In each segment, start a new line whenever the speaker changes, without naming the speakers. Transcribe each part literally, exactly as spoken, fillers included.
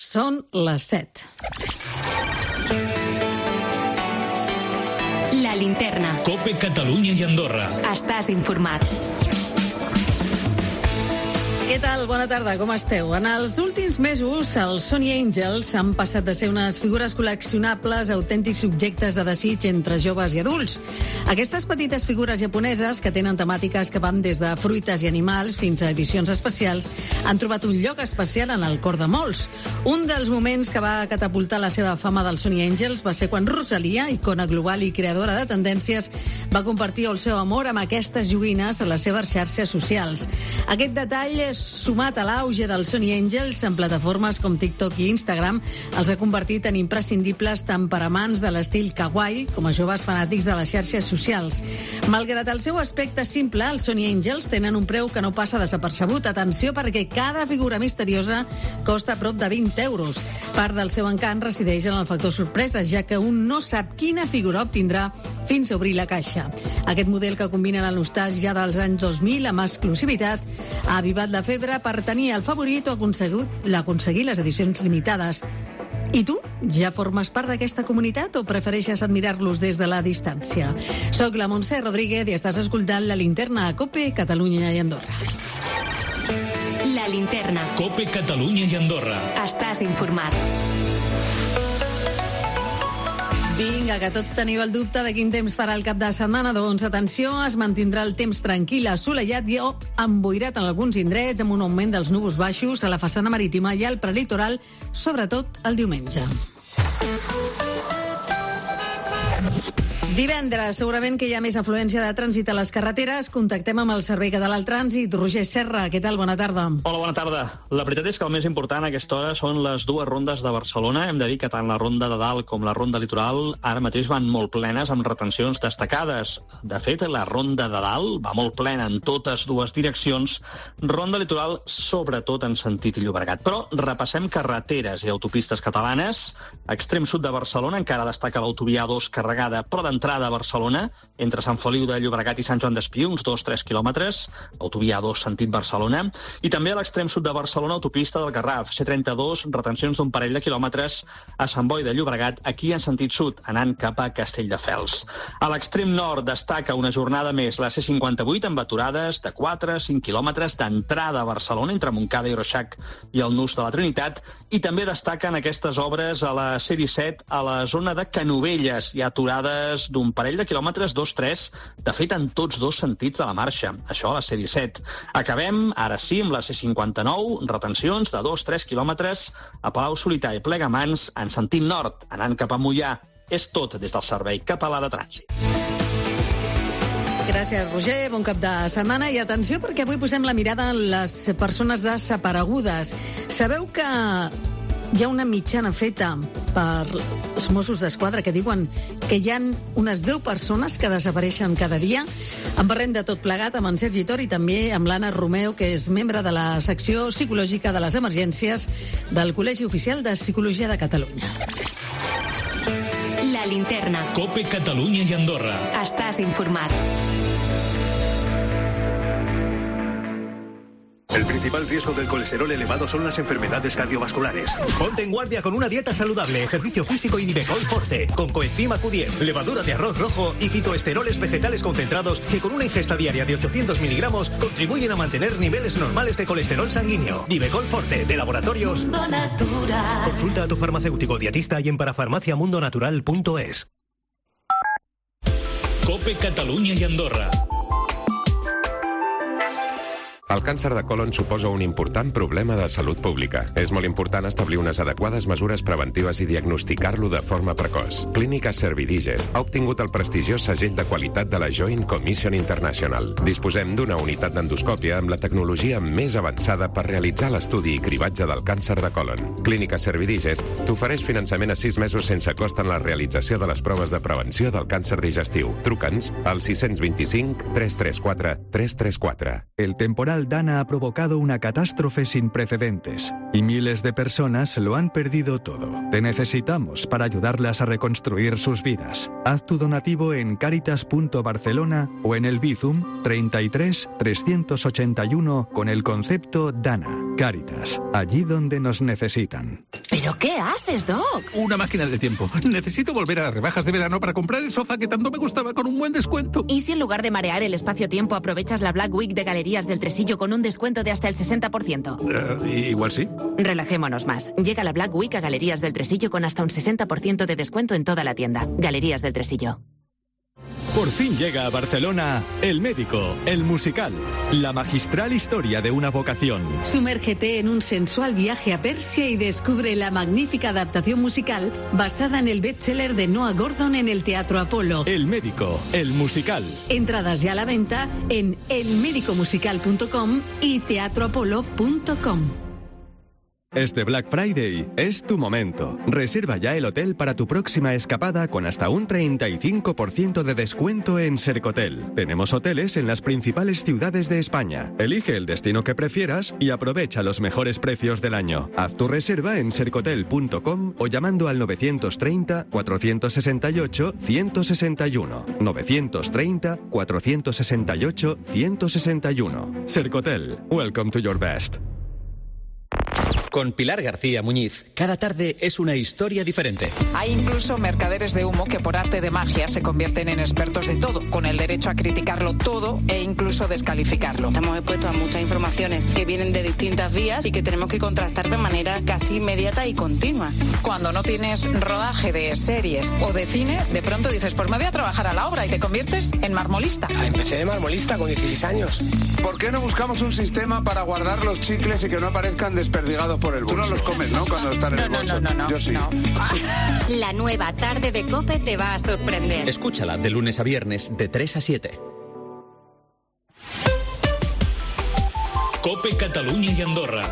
Són les set.
La linterna.
COPE Catalunya i Andorra.
Estàs informat.
Què tal? Bona tarda, com esteu? En els últims mesos, els Sony Angels han passat de ser unes figures col·leccionables a autèntics objectes de desig entre joves i adults. Aquestes petites figures japoneses, que tenen temàtiques que van des de fruites i animals fins a edicions especials, han trobat un lloc especial en el cor de molts. Un dels moments que va catapultar la seva fama dels Sony Angels va ser quan Rosalia, icona global i creadora de tendències, va compartir el seu amor amb aquestes joguines a les seves xarxes socials. Aquest detall és sumat a l'auge dels Sony Angels en plataformes com TikTok i Instagram, els ha convertit en imprescindibles tant per amants de l'estil kawaii com a joves fanàtics de les xarxes socials. Malgrat el seu aspecte simple, els Sony Angels tenen un preu que no passa desapercebut. Atenció, perquè cada figura misteriosa costa prop de vint euros. Part del seu encant resideix en el factor sorpresa, ja que un no sap quina figura obtindrà fins a obrir la caixa. Aquest model, que combina la nostàlgia dels anys dos mil amb exclusivitat, ha avivat la febre per tenir el favorit o aconseguir les edicions limitades. I tu, ja formes part d'aquesta comunitat o prefereixes admirar-los des de la distància? Soc la Montse Rodríguez i estàs escoltant La Linterna a COPE Catalunya i Andorra.
La linterna.
COPE Catalunya i Andorra.
Estàs informat.
Vinga, que tots teniu el dubte de quin temps farà el cap de setmana. Doncs atenció, es mantindrà el temps tranquil, assolellat i emboirat en alguns indrets, amb un augment dels núvols baixos a la façana marítima i al prelitoral, sobretot el diumenge. Divendres, segurament que hi ha més afluència de trànsit a les carreteres. Contactem amb el Servei Català del Trànsit. Roger Serra, què tal? Bona tarda.
Hola, bona tarda. La veritat és que el més important a aquesta hora són les dues rondes de Barcelona. Hem de dir que tant la ronda de dalt com la ronda litoral ara mateix van molt plenes, amb retencions destacades. De fet, la ronda de dalt va molt plena en totes dues direccions. Ronda litoral, sobretot en sentit Llobregat. Però repassem carreteres i autopistes catalanes. A extrem sud de Barcelona encara destaca l'autovia A dos carregada, però d'entrada a Barcelona, entre Sant Feliu de Llobregat i Sant Joan d'Espí, uns dos tres quilòmetres, autovia A dos sentit Barcelona, i també a l'extrem sud de Barcelona, autopista del Garraf, C trenta-dos, retencions d'un parell de quilòmetres a Sant Boi de Llobregat, aquí en sentit sud, anant cap a Castelldefels. A l'extrem nord destaca una jornada més la C cinquanta-vuit, amb aturades de quatre a cinc quilòmetres d'entrada a Barcelona, entre Montcada i Reixac i el Nus de la Trinitat, i també destaquen aquestes obres a la C disset, a la zona de Canovelles. Hi ha aturades d'un parell de quilòmetres, dos tres, de fet en tots dos sentits de la marxa, això a la C disset. Acabem, ara sí, amb la C cinquanta-nou, retencions de dos tres quilòmetres a Palau-solità i Plegamans en sentit nord, anant cap a Moià. És tot des del Servei Català de Trànsit.
Gràcies, Roger. Bon cap de setmana. I atenció, perquè avui posem la mirada en les persones desaparegudes. Sabeu que hi ha una mitjana feta per els Mossos d'Esquadra que diuen que hi ha unes deu persones que desapareixen cada dia. En parlem de tot plegat amb en Sergi Tor i també amb l'Anna Romeu, que és membre de la secció psicològica de les emergències del Col·legi Oficial de Psicologia de Catalunya.
La linterna.
COPE Catalunya i Andorra.
Estàs informat.
El principal riesgo del colesterol elevado son las enfermedades cardiovasculares. Ponte en guardia con una dieta saludable, ejercicio físico y Nivecol Forte, con coenzima Q diez, levadura de arroz rojo y fitoesteroles vegetales concentrados que con una ingesta diaria de ochocientos miligramos contribuyen a mantener niveles normales de colesterol sanguíneo. Nivecol Forte, de Laboratorios Mundo Natural. Consulta a tu farmacéutico dietista y en parafarmacia mundo natural punto es.
COPE Catalunya i Andorra.
El càncer de colon suposa un important problema de salut pública. És molt important establir unes adequades mesures preventives i diagnosticar-lo de forma precoç. Clínica Servidigest ha obtingut el prestigiós segell de qualitat de la Joint Commission International. Disposem d'una unitat d'endoscòpia amb la tecnologia més avançada per realitzar l'estudi i cribatge del càncer de colon. Clínica Servidigest t'ofereix finançament a sis mesos sense cost en la realització de les proves de prevenció del càncer digestiu. Truca'ns al sis dos cinc, tres tres quatre, tres tres quatre.
El temporal Dana ha provocado una catástrofe sin precedentes y miles de personas lo han perdido todo. Te necesitamos para ayudarlas a reconstruir sus vidas. Haz tu donativo en caritas punto barcelona o en el Bizum treinta y tres, trescientos ochenta y uno con el concepto Dana. Cáritas, allí donde nos necesitan.
¿Pero qué haces, Doc?
Una máquina del tiempo. Necesito volver a las rebajas de verano para comprar el sofá que tanto me gustaba con un buen descuento.
¿Y si en lugar de marear el espacio-tiempo aprovechas la Black Week de Galerías del Tresillo con un descuento de hasta el sesenta por ciento?
Uh, igual sí.
Relajémonos más. Llega la Black Week a Galerías del Tresillo con hasta un sesenta por ciento de descuento en toda la tienda. Galerías del Tresillo.
Por fin llega a Barcelona El Médico, el musical, la magistral historia de una vocación.
Sumérgete en un sensual viaje a Persia y descubre la magnífica adaptación musical basada en el bestseller de Noah Gordon en el Teatro Apolo.
El Médico, el musical.
Entradas ya a la venta en el médico musical punto com y teatro apolo punto com.
Este Black Friday es tu momento. Reserva ya el hotel para tu próxima escapada con hasta un treinta y cinco por ciento de descuento en Sercotel. Tenemos hoteles en las principales ciudades de España. Elige el destino que prefieras y aprovecha los mejores precios del año. Haz tu reserva en sercotel punto com o llamando al novecientos treinta, cuatrocientos sesenta y ocho, ciento sesenta y uno. novecientos treinta, cuatrocientos sesenta y ocho, ciento sesenta y uno. Sercotel, welcome to your best.
Con Pilar García Muñiz, cada tarde es una historia diferente.
Hay incluso mercaderes de humo que por arte de magia se convierten en expertos de todo, con el derecho a criticarlo todo e incluso descalificarlo.
Estamos expuestos a muchas informaciones que vienen de distintas vías y que tenemos que contrastar de manera casi inmediata y continua.
Cuando no tienes rodaje de series o de cine, de pronto dices, pues me voy a trabajar a la obra y te conviertes en marmolista.
Empecé de marmolista con dieciséis años.
¿Por qué no buscamos un sistema para guardar los chicles y que no aparezcan desperdigados por el bolso? Tú no los comes, ¿no? Cuando están en
no,
el bolso.
No, no, no,
Yo sí.
No.
La nueva tarde de COPE te va a sorprender.
Escúchala de lunes a viernes de tres a siete.
COPE Catalunya y Andorra.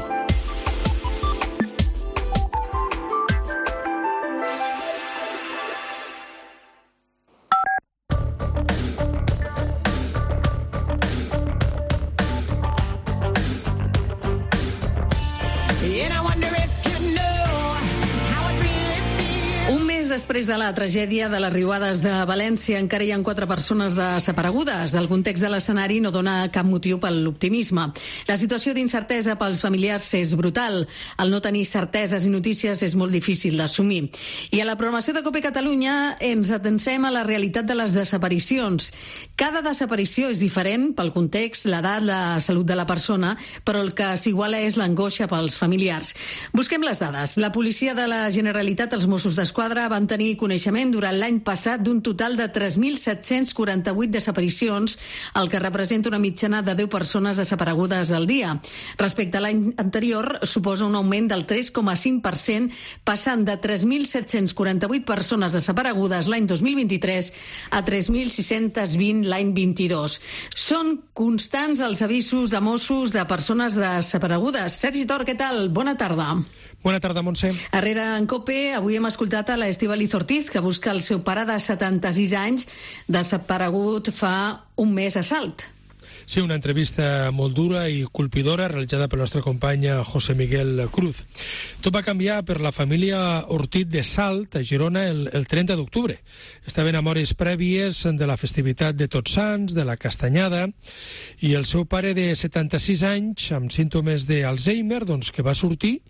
Després de la tragèdia de les riuades de València, encara hi ha quatre persones desaparegudes. El context de l'escenari no dona cap motiu per l'optimisme. La situació d'incertesa pels familiars és brutal. El no tenir certeses i notícies és molt difícil d'assumir. I a la programació de COPE Catalunya ens atencem a la realitat de les desaparicions. Cada desaparició és diferent pel context, l'edat, la salut de la persona, però el que s'iguala és l'angoixa pels familiars. Busquem les dades. La policia de la Generalitat, els Mossos d'Esquadra, van tenir coneixement durant l'any passat d'un total de tres mil set-cents quaranta-vuit desaparicions, el que representa una mitjana de deu persones desaparegudes al dia. Respecte a l'any anterior, suposa un augment del tres coma cinc per cent, passant de tres mil set-cents quaranta-vuit persones desaparegudes l'any dos mil vint-i-tres a tres mil sis-cents vint l'any vint-i-dos. Són constants els avisos de Mossos de persones desaparegudes. Sergi Tor, què tal? Bona tarda.
Bona tarda, Montse.
Darrere en COPE, avui hem escoltat a la Estíbaliz Ortiz, que busca el seu pare de setanta-sis anys, desaparegut fa un mes a Salt.
Sí, una entrevista molt dura i colpidora realitzada pel nostre company José Miguel Cruz. Tot va canviar per la família Ortiz de Salt, a Girona, el, el trenta d'octubre. Estaven a hores prèvies de la festivitat de Tots Sants, de la Castanyada, i el seu pare de setanta-sis anys, amb símptomes d'Alzheimer, doncs, que va sortir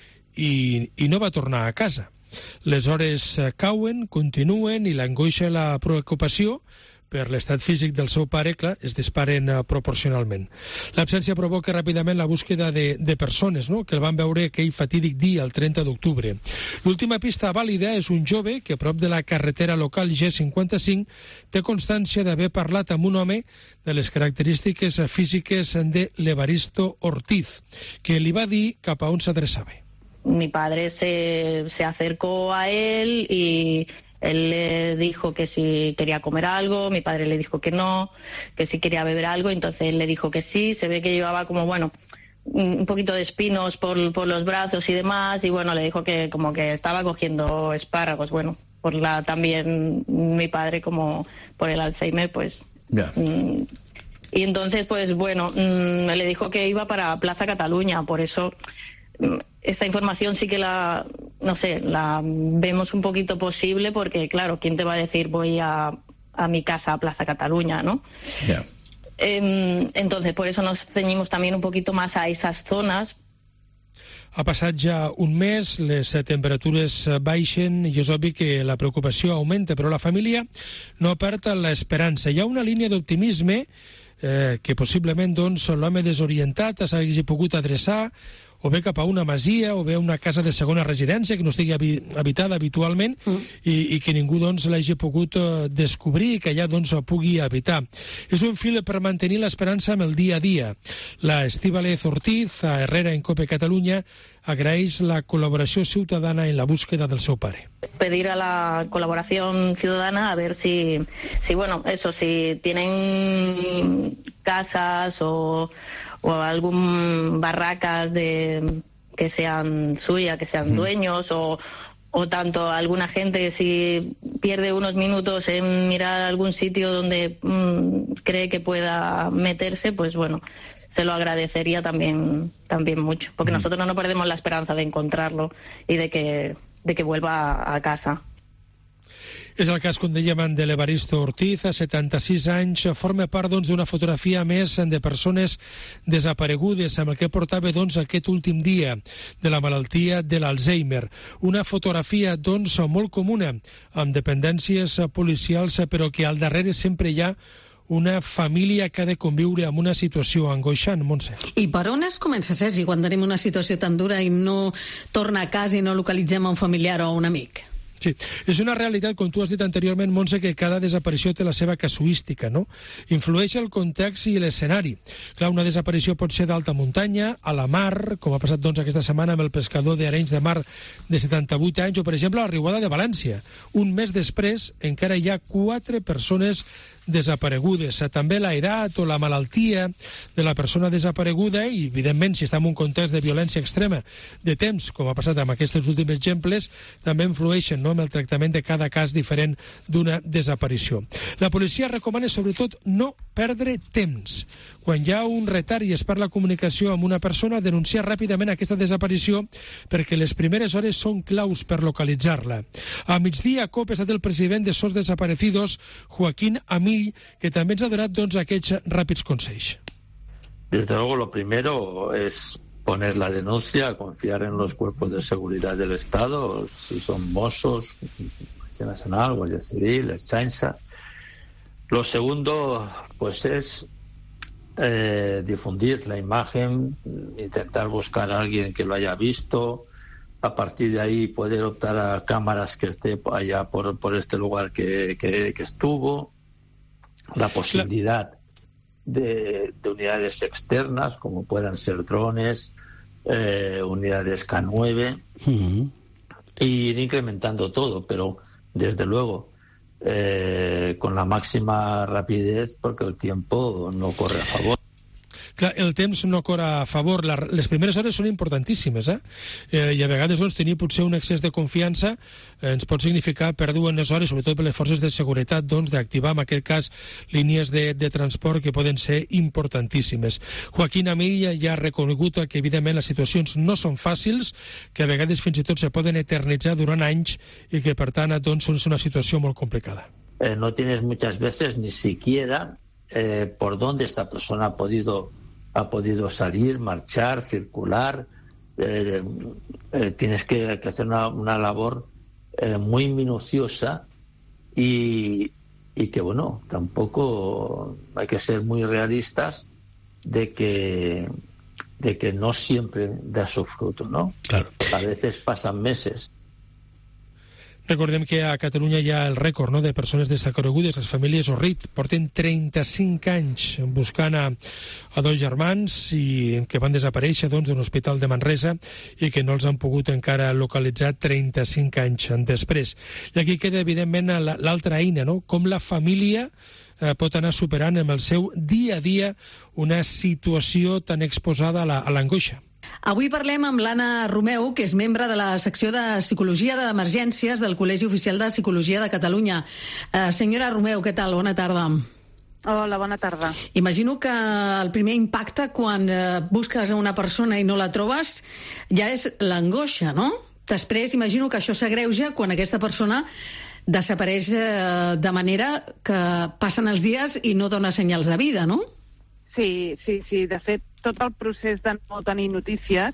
i, i no va tornar a casa. Les hores cauen, continuen, i l'angoixa i la preocupació per l'estat físic del seu pare, clar, es disparen proporcionalment. L'absència provoca ràpidament la búsqueda de, de persones, no?, que el van veure aquell fatídic dia, el trenta d'octubre. L'última pista vàlida és un jove que a prop de la carretera local G cinquanta-cinc té constància d'haver parlat amb un home de les característiques físiques de l'Evaristo Ortiz, que li va dir cap a on s'adreçava.
Mi padre se, se acercó a él y él le dijo que si quería comer algo, mi padre le dijo que no, que si quería beber algo, entonces él le dijo que sí. Se ve que llevaba como, bueno, un poquito de espinos por, por los brazos y demás, y bueno, le dijo que como que estaba cogiendo espárragos, bueno, por la también mi padre como por el Alzheimer, pues... Yeah. Mmm, y entonces, pues bueno, mmm, le dijo que iba para Plaza Cataluña, por eso... Esta información sí que la, no sé, la vemos un poquito posible porque, claro, ¿quién te va a decir voy a, a mi casa a Plaza Cataluña, no? Yeah. Eh, entonces, por eso nos ceñimos también un poquito más a esas zonas
Ha passat ja un mes, les temperatures baixen i és obvi que la preocupació augmenta, però la família no perd l'esperança. Hi ha una línia d'optimisme eh, que possiblement doncs, l'home desorientat s'hagi pogut adreçar o bé cap a una masia, o bé a una casa de segona residència que no estigui habitada habitualment mm. i, i que ningú doncs, l'hagi pogut uh, descobrir i que allà doncs, pugui habitar. És un fil per mantenir l'esperança amb el dia a dia. La Estíbaliz Ortiz, a Herrera en COPE Catalunya, agraeix la colaboració ciutadana en la búsqueda del seu pare.
Pedir a la colaboración ciudadana a ver si, si bueno, eso, si tienen casas o, o algún barracas de que sean suyas, que sean dueños, o, o tanto alguna gente si pierde unos minutos en mirar algún sitio donde mmm, cree que pueda meterse, pues bueno, se lo agradecería también, también mucho, porque mm. nosotros no perdemos la esperanza de encontrarlo y de que, de que vuelva a casa.
És el cas, com dèiem, de l'Evaristo Ortiz, a setanta-sis anys, forma part doncs, d'una fotografia més de persones desaparegudes, amb el que portava doncs, aquest últim dia de la malaltia de l'Alzheimer. Una fotografia doncs, molt comuna, amb dependències policials, però que al darrere sempre hi ha una família que ha de conviure amb una situació angoixant, Montse.
I per on es comença, Sergi, quan tenim una situació tan dura i no torna a casa i no localitzem un familiar o un amic?
Sí, és una realitat, com tu has dit anteriorment, Montse, que cada desaparició té la seva casuística, no? Influeix el context i l'escenari. Clar, una desaparició pot ser d'alta muntanya, a la mar, com ha passat doncs aquesta setmana amb el pescador d'Arenys de Mar de setanta-vuit anys, o per exemple a la Riuada de València. Un mes després encara hi ha quatre persones desaparegudes. També l'edat o la malaltia de la persona desapareguda i, evidentment, si està en un context de violència extrema de temps, com ha passat amb aquests últims exemples, també influeixen, no?, amb el tractament de cada cas diferent d'una desaparició. La policia recomana, sobretot, no perdre temps. Quan hi ha un retard i es parla comunicació amb una persona, denunciar ràpidament aquesta desaparició perquè les primeres hores són claus per localitzar-la. A migdia, a COPE ha estat el president de S O S Desaparecidos, Joaquín Amill, que també ens ha donat doncs, aquests ràpids consells.
Desde luego, lo primero es poner la denuncia, confiar en los cuerpos de seguridad del Estado, si son Mossos, Policía Nacional, Guardia Civil, Ertzaintza. Lo segundo, pues es eh, difundir la imagen, intentar buscar a alguien que lo haya visto. A partir de ahí poder optar a cámaras que esté allá por, por este lugar que, que, que estuvo. La posibilidad de, de unidades externas, como puedan ser drones, eh, unidades K nueve, uh-huh. e ir incrementando todo, pero desde luego eh, con la máxima rapidez, porque el tiempo no corre a favor.
Clar, el temps no corre a favor. La, les primeres hores són importantíssimes, eh? eh I a vegades doncs, tenir potser un excés de confiança eh, ens pot significar perdre unes hores, sobretot per les forces de seguretat, doncs, d'activar, en aquest cas, línies de, de transport que poden ser importantíssimes. Joaquín Amill ja ha reconegut que, evidentment, les situacions no són fàcils, que a vegades fins i tot se poden eternitzar durant anys i que, per tant, doncs, és una situació molt complicada.
Eh, no tienes muchas veces ni siquiera eh, por dónde esta persona ha podido ha podido salir, marchar, circular. Eh, eh, tienes que, que hacer una, una labor eh, muy minuciosa y, y que, bueno, tampoco hay que ser muy realistas de que, de que no siempre da su fruto, ¿no?
Claro.
A veces pasan meses.
Recordem que a Catalunya hi ha el rècord, no?, de persones desaparegudes. Les famílies Orrit porten trenta-cinc anys buscant a, a dos germans i que van desaparèixer doncs, d'un hospital de Manresa i que no els han pogut encara localitzar trenta-cinc anys després. I aquí queda, evidentment, l'altra eina, no?, com la família eh, pot anar superant amb el seu dia a dia una situació tan exposada a l'angoixa.
Avui parlem amb l'Anna Romeu, que és membre de la secció de Psicologia d'Emergències del Col·legi Oficial de Psicologia de Catalunya. Eh, senyora Romeu, què tal? Bona tarda.
Hola, bona tarda.
Imagino que el primer impacte quan eh, busques a una persona i no la trobes ja és l'angoixa, no? Després imagino que això s'agreuja quan aquesta persona desapareix eh, de manera que passen els dies i no dona senyals de vida, no?
Sí, sí, sí. De fet, tot el procés de no tenir notícies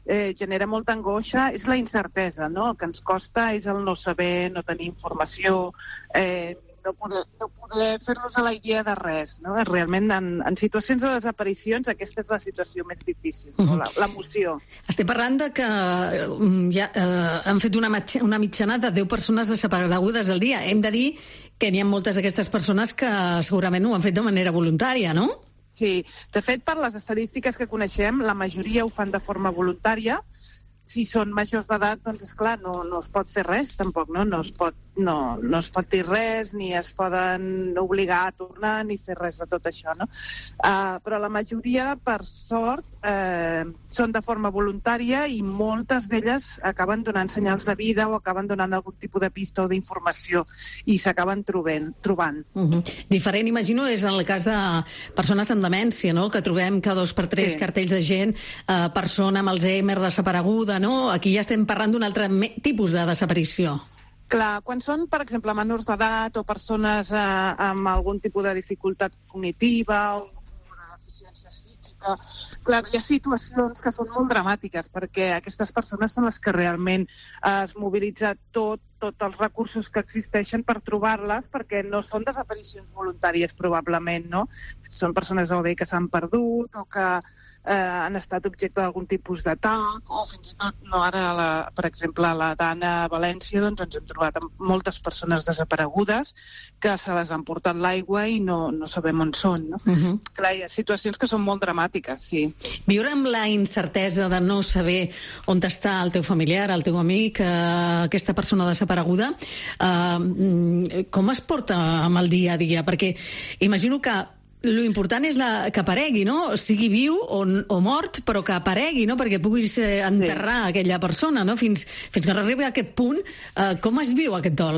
eh, genera molta angoixa és la incertesa, no? El que ens costa és el no saber, no tenir informació, eh, no poder, no poder fer-nos a la idea de res, no? Realment, en, en situacions de desaparicions, aquesta és la situació més difícil, no? La, l'emoció.
Estem parlant de que ja eh, han fet una, una mitjana de deu persones desaparegudes al dia. Hem de dir que n'hi ha moltes d'aquestes persones que segurament ho han fet de manera voluntària, no?
Sí, de fet, per les estadístiques que coneixem, la majoria ho fan de forma voluntària. Si són majors d'edat, doncs, esclar, no, no es pot fer res, tampoc, no? No es pot, no, no es pot dir res, ni es poden obligar a tornar, ni fer res de tot això, no? Uh, però la majoria, per sort, uh, són de forma voluntària i moltes d'elles acaben donant senyals de vida o acaben donant algun tipus de pista o d'informació i s'acaben trobant. trobant.
Uh-huh. Diferent, imagino, és en el cas de persones amb demència, no? Que trobem cada dos per tres sí. cartells de gent, uh, persona amb Alzheimer desapareguda, no? Aquí ja estem parlant d'un altre tipus de desaparició.
Clar, quan són, per exemple, menors d'edat o persones eh, amb algun tipus de dificultat cognitiva o de deficiència psíquica, clar, hi ha situacions que són molt dramàtiques perquè aquestes persones són les que realment eh, es mobilitza tot, tots els recursos que existeixen per trobar-les, perquè no són desaparicions voluntàries probablement, no? Són persones o bé que s'han perdut o que eh, han estat objecte d'algun tipus d'atac o fins i tot, no, ara, la, per exemple, a la Dana a València, doncs ens hem trobat amb moltes persones desaparegudes que se les han portat l'aigua i no, no sabem on són, no? Uh-huh. Clar, hi ha situacions que són molt dramàtiques, sí.
Viure amb la incertesa de no saber on està el teu familiar, el teu amic, eh, aquesta persona desapareguda, eh, com es porta amb el dia a dia? Perquè imagino que lo important és la, que aparegui, no? Sigui viu o, o mort, però que aparegui, no? Perquè puguis eh, enterrar sí. aquella persona, no? Fins, fins que arribi a aquest punt, eh, com es viu aquest dol?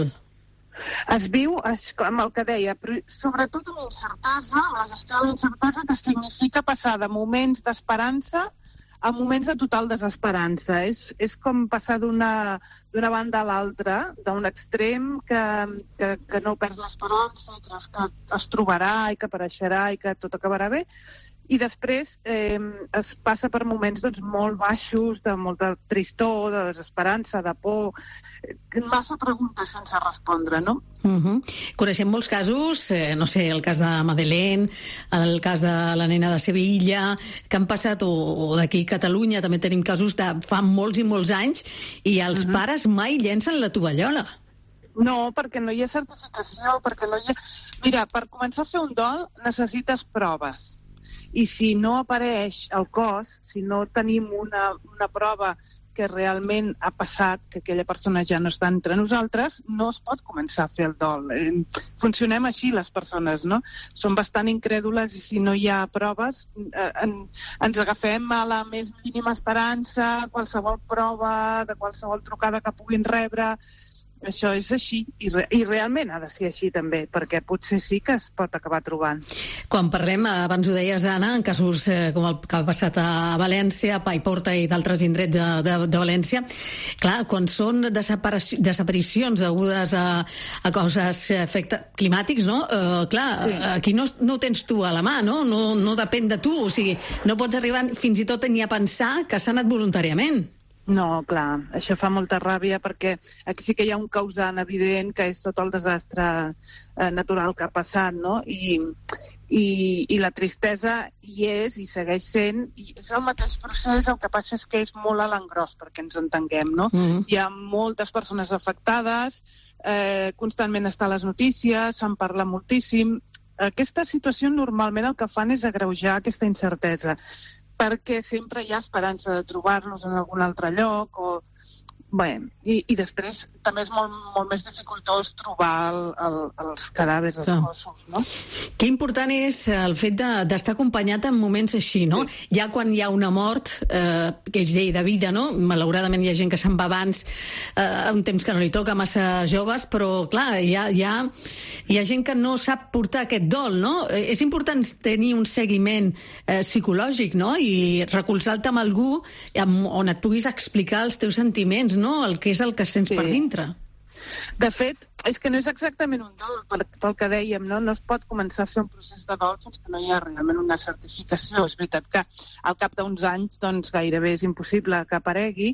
Es viu, es, amb el que deia, però sobretot amb incertesa, amb la gestió de la incertesa, que significa passar de moments d'esperança a moments de total desesperança. És, és com passar d'una, d'una banda a l'altra, d'un extrem que, que, que no perds l'esperança, que es trobarà i que apareixerà i que tot acabarà bé, i després eh, es passa per moments doncs, molt baixos, de molta tristor, de desesperança, de por, massa preguntes sense respondre, no?
Uh-huh. Coneixem molts casos, eh, no sé, el cas de Madeleine, el cas de la nena de Sevilla, que han passat, o, o d'aquí a Catalunya també tenim casos de fa molts i molts anys, i els uh-huh. pares mai llencen la tovallola.
No, perquè no hi ha certificació, perquè no hi ha... Mira, per començar a fer un dol necessites proves. I si no apareix el cos, si no tenim una, una prova que realment ha passat, que aquella persona ja no està entre nosaltres, no es pot començar a fer el dol. Funcionem així, les persones, no? Som bastant incrèdules i si no hi ha proves, eh, en, ens agafem a la més mínima esperança, qualsevol prova, de qualsevol trucada que puguin rebre. Això és així, i, re, i realment ha de ser així també, perquè potser sí que es pot acabar trobant.
Quan parlem, abans ho deies, Anna, en casos eh, com el que ha passat a València, a Paiporta i d'altres indrets de, de, de València, clar, quan són desaparici desaparicions degudes a, a causes efectes climàtics, no? Eh, clar, sí. Aquí no, no ho tens tu a la mà, no? No, no depèn de tu, o sigui, no pots arribar fins i tot ni a pensar que s'ha anat voluntàriament.
No, clar, això fa molta ràbia perquè aquí sí que hi ha un causant evident que és tot el desastre eh, natural que ha passat, no? I, i, i la tristesa hi és i segueix sent, i és el mateix procés, el que passa és que és molt a l'engròs perquè ens entenguem, no? Mm-hmm. Hi ha moltes persones afectades, eh, constantment està a les notícies, se'n parla moltíssim. Aquesta situació normalment el que fan és agreujar aquesta incertesa, perquè sempre hi ha esperança de trobar-los en algun altre lloc o... Bé, i, i després també és molt, molt més dificultós trobar el, el, els cadàvers, els no. cossos, no?
Que important és el fet d'estar de, acompanyat en moments així, no? Sí. Ja quan hi ha una mort, eh, que és llei de vida, no? Malauradament hi ha gent que se'n va abans, eh, un temps que no li toca, massa joves, però, clar, hi ha, hi ha, hi ha gent que no sap portar aquest dol, no? Eh, és important tenir un seguiment eh, psicològic, no? I recolzar-te amb algú amb, on et puguis explicar els teus sentiments, no? El que és el que sents sí. per dintre.
De fet, és que no és exactament un dol, pel que dèiem, no? No es pot començar a fer un procés de dol fins que no hi ha realment una certificació. És veritat que al cap d'uns anys doncs, gairebé és impossible que aparegui,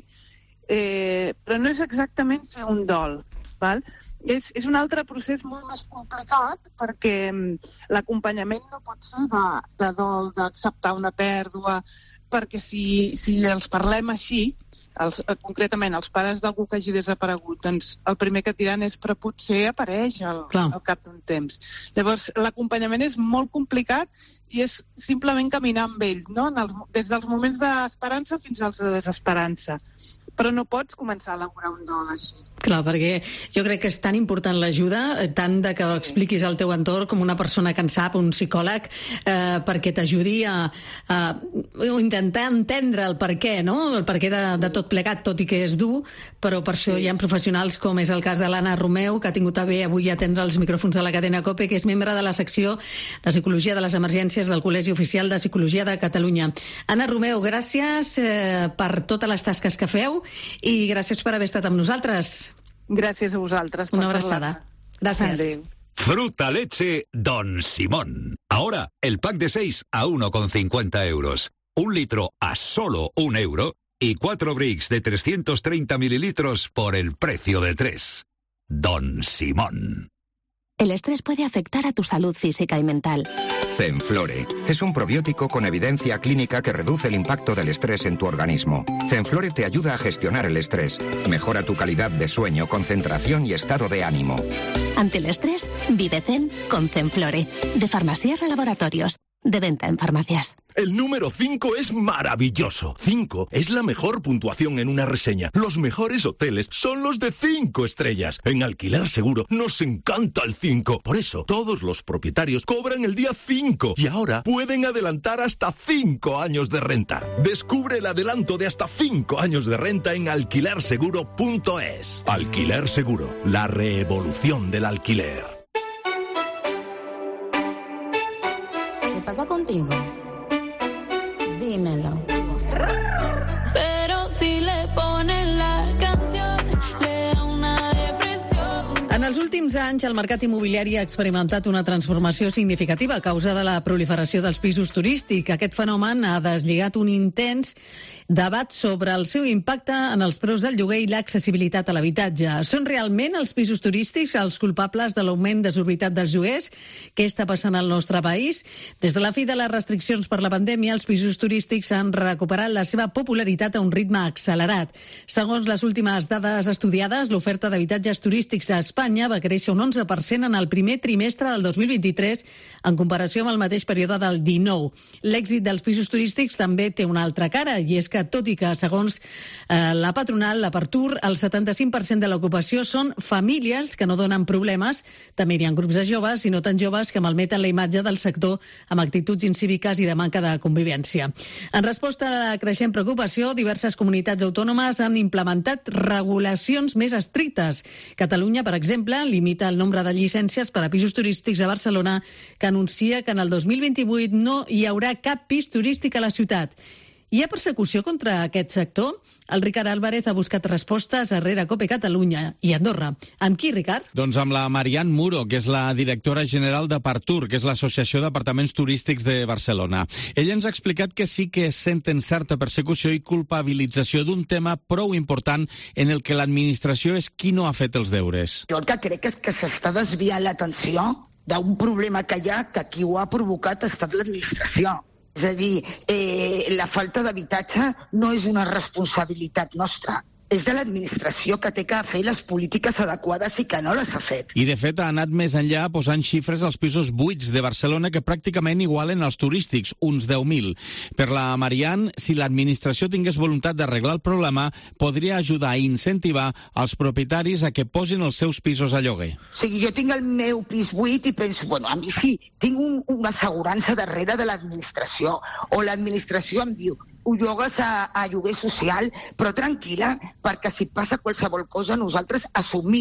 eh, però no és exactament fer un dol, val? És, és un altre procés molt més complicat perquè l'acompanyament no pot ser de, de dol, d'acceptar una pèrdua, perquè si, si els parlem així, els, concretament els pares d'algú que hagi desaparegut, doncs el primer que et diran és però potser apareix al, al cap d'un temps. Llavors, l'acompanyament és molt complicat i és simplement caminar amb ells, no? En els, des dels moments d'esperança fins als de desesperança. Però no pots començar a elaborar un dol així.
Clar, perquè jo crec que és tan important l'ajuda, tant de que expliquis al teu entorn com una persona que en sap, un psicòleg, eh, perquè t'ajudi a, a intentar entendre el per què, no? El per què de, de tot plegat, tot i que és dur, però per això hi ha professionals com és el cas de l'Anna Romeu, que ha tingut a bé avui atendre els micròfons de la cadena COPE, que és membre de la secció de Psicologia de les Emergències del Col·legi Oficial de Psicologia de Catalunya. Anna Romeu, gràcies eh, per totes les tasques que feu i gràcies per haver estat amb nosaltres.
Gràcies a vosaltres.
Una abraçada. Gràcies.
Adéu.
Fruta leche Don Simón. Ahora el pack de seis a uno con cincuenta euros. Un litro a solo un euro y cuatro bricks de trescientos treinta mililitros por el precio de tres. Don Simón.
El estrés puede afectar a tu salud física y mental.
Zenflore es un probiótico con evidencia clínica que reduce el impacto del estrés en tu organismo. Zenflore te ayuda a gestionar el estrés, mejora tu calidad de sueño, concentración y estado de ánimo.
Ante el estrés, vive Zen con Zenflore, de Farmasierra Laboratorios, de venta en farmacias.
El número cinco es maravilloso. cinco es la mejor puntuación en una reseña. Los mejores hoteles son los de cinco estrellas. En Alquiler Seguro nos encanta el cinco. Por eso, todos los propietarios cobran el día cinco y ahora pueden adelantar hasta cinco años de renta. Descubre el adelanto de hasta cinco años de renta en alquiler seguro punto es. Alquiler Seguro, la revolución del alquiler.
¿Qué pasa contigo? Dímelo.
Pero si le ponen la canción, le da una depresión.
En els últims anys, el mercat immobiliari ha experimentat una transformació significativa a causa de la proliferació dels pisos turístics. Aquest fenomen ha deslligat un intens debat sobre el seu impacte en els preus del lloguer i l'accessibilitat a l'habitatge. Són realment els pisos turístics els culpables de l'augment desorbitat dels lloguers? Què està passant al nostre país? Des de la fi de les restriccions per la pandèmia, els pisos turístics han recuperat la seva popularitat a un ritme accelerat. Segons les últimes dades estudiades, l'oferta d'habitatges turístics a Espanya va créixer un onze per cent en el primer trimestre del dos mil vint-i-tres en comparació amb el mateix període del dinou. L'èxit dels pisos turístics també té una altra cara, i és que tot i que, segons eh, la patronal, la Partur, el setanta-cinc per cent de l'ocupació són famílies que no donen problemes. També hi ha grups de joves i no tan joves que malmeten la imatge del sector amb actituds incíviques i de manca de convivència. En resposta a la creixent preocupació, diverses comunitats autònomes han implementat regulacions més estrictes. Catalunya, per exemple, limita el nombre de llicències per a pisos turístics a Barcelona, que anuncia que en el dos mil vint-i-vuit no hi haurà cap pis turístic a la ciutat. Hi ha persecució contra aquest sector? El Ricard Álvarez ha buscat respostes a Rere Cope Catalunya i Andorra. Amb qui, Ricard?
Doncs amb la Marian Muro, que és la directora general de Partur, que és l'Associació d'Apartaments Turístics de Barcelona. Ella ens ha explicat que sí que senten certa persecució i culpabilització d'un tema prou important en el que l'administració és qui no ha fet els deures.
Jo el que crec és que s'està desviant l'atenció d'un problema que hi ha, que qui ho ha provocat ha estat l'administració. És a dir, eh, la falta d'habitatge no és una responsabilitat nostra. És de l'administració, que té que fer les polítiques adequades i que no les ha fet.
I, de fet, ha anat més enllà posant xifres als pisos buits de Barcelona que pràcticament igualen als turístics, uns deu mil. Per la Marian, si l'administració tingués voluntat d'arreglar el problema, podria ajudar a incentivar els propietaris a que posin els seus pisos a lloguer.
O sigui, jo tinc el meu pis buit i penso, bueno, a mi sí, tinc un, una assegurança darrere de l'administració, o l'administració em diu, ho llogues a, a lloguer social, però tranquil·la, perquè si passa qualsevol cosa nosaltres assumim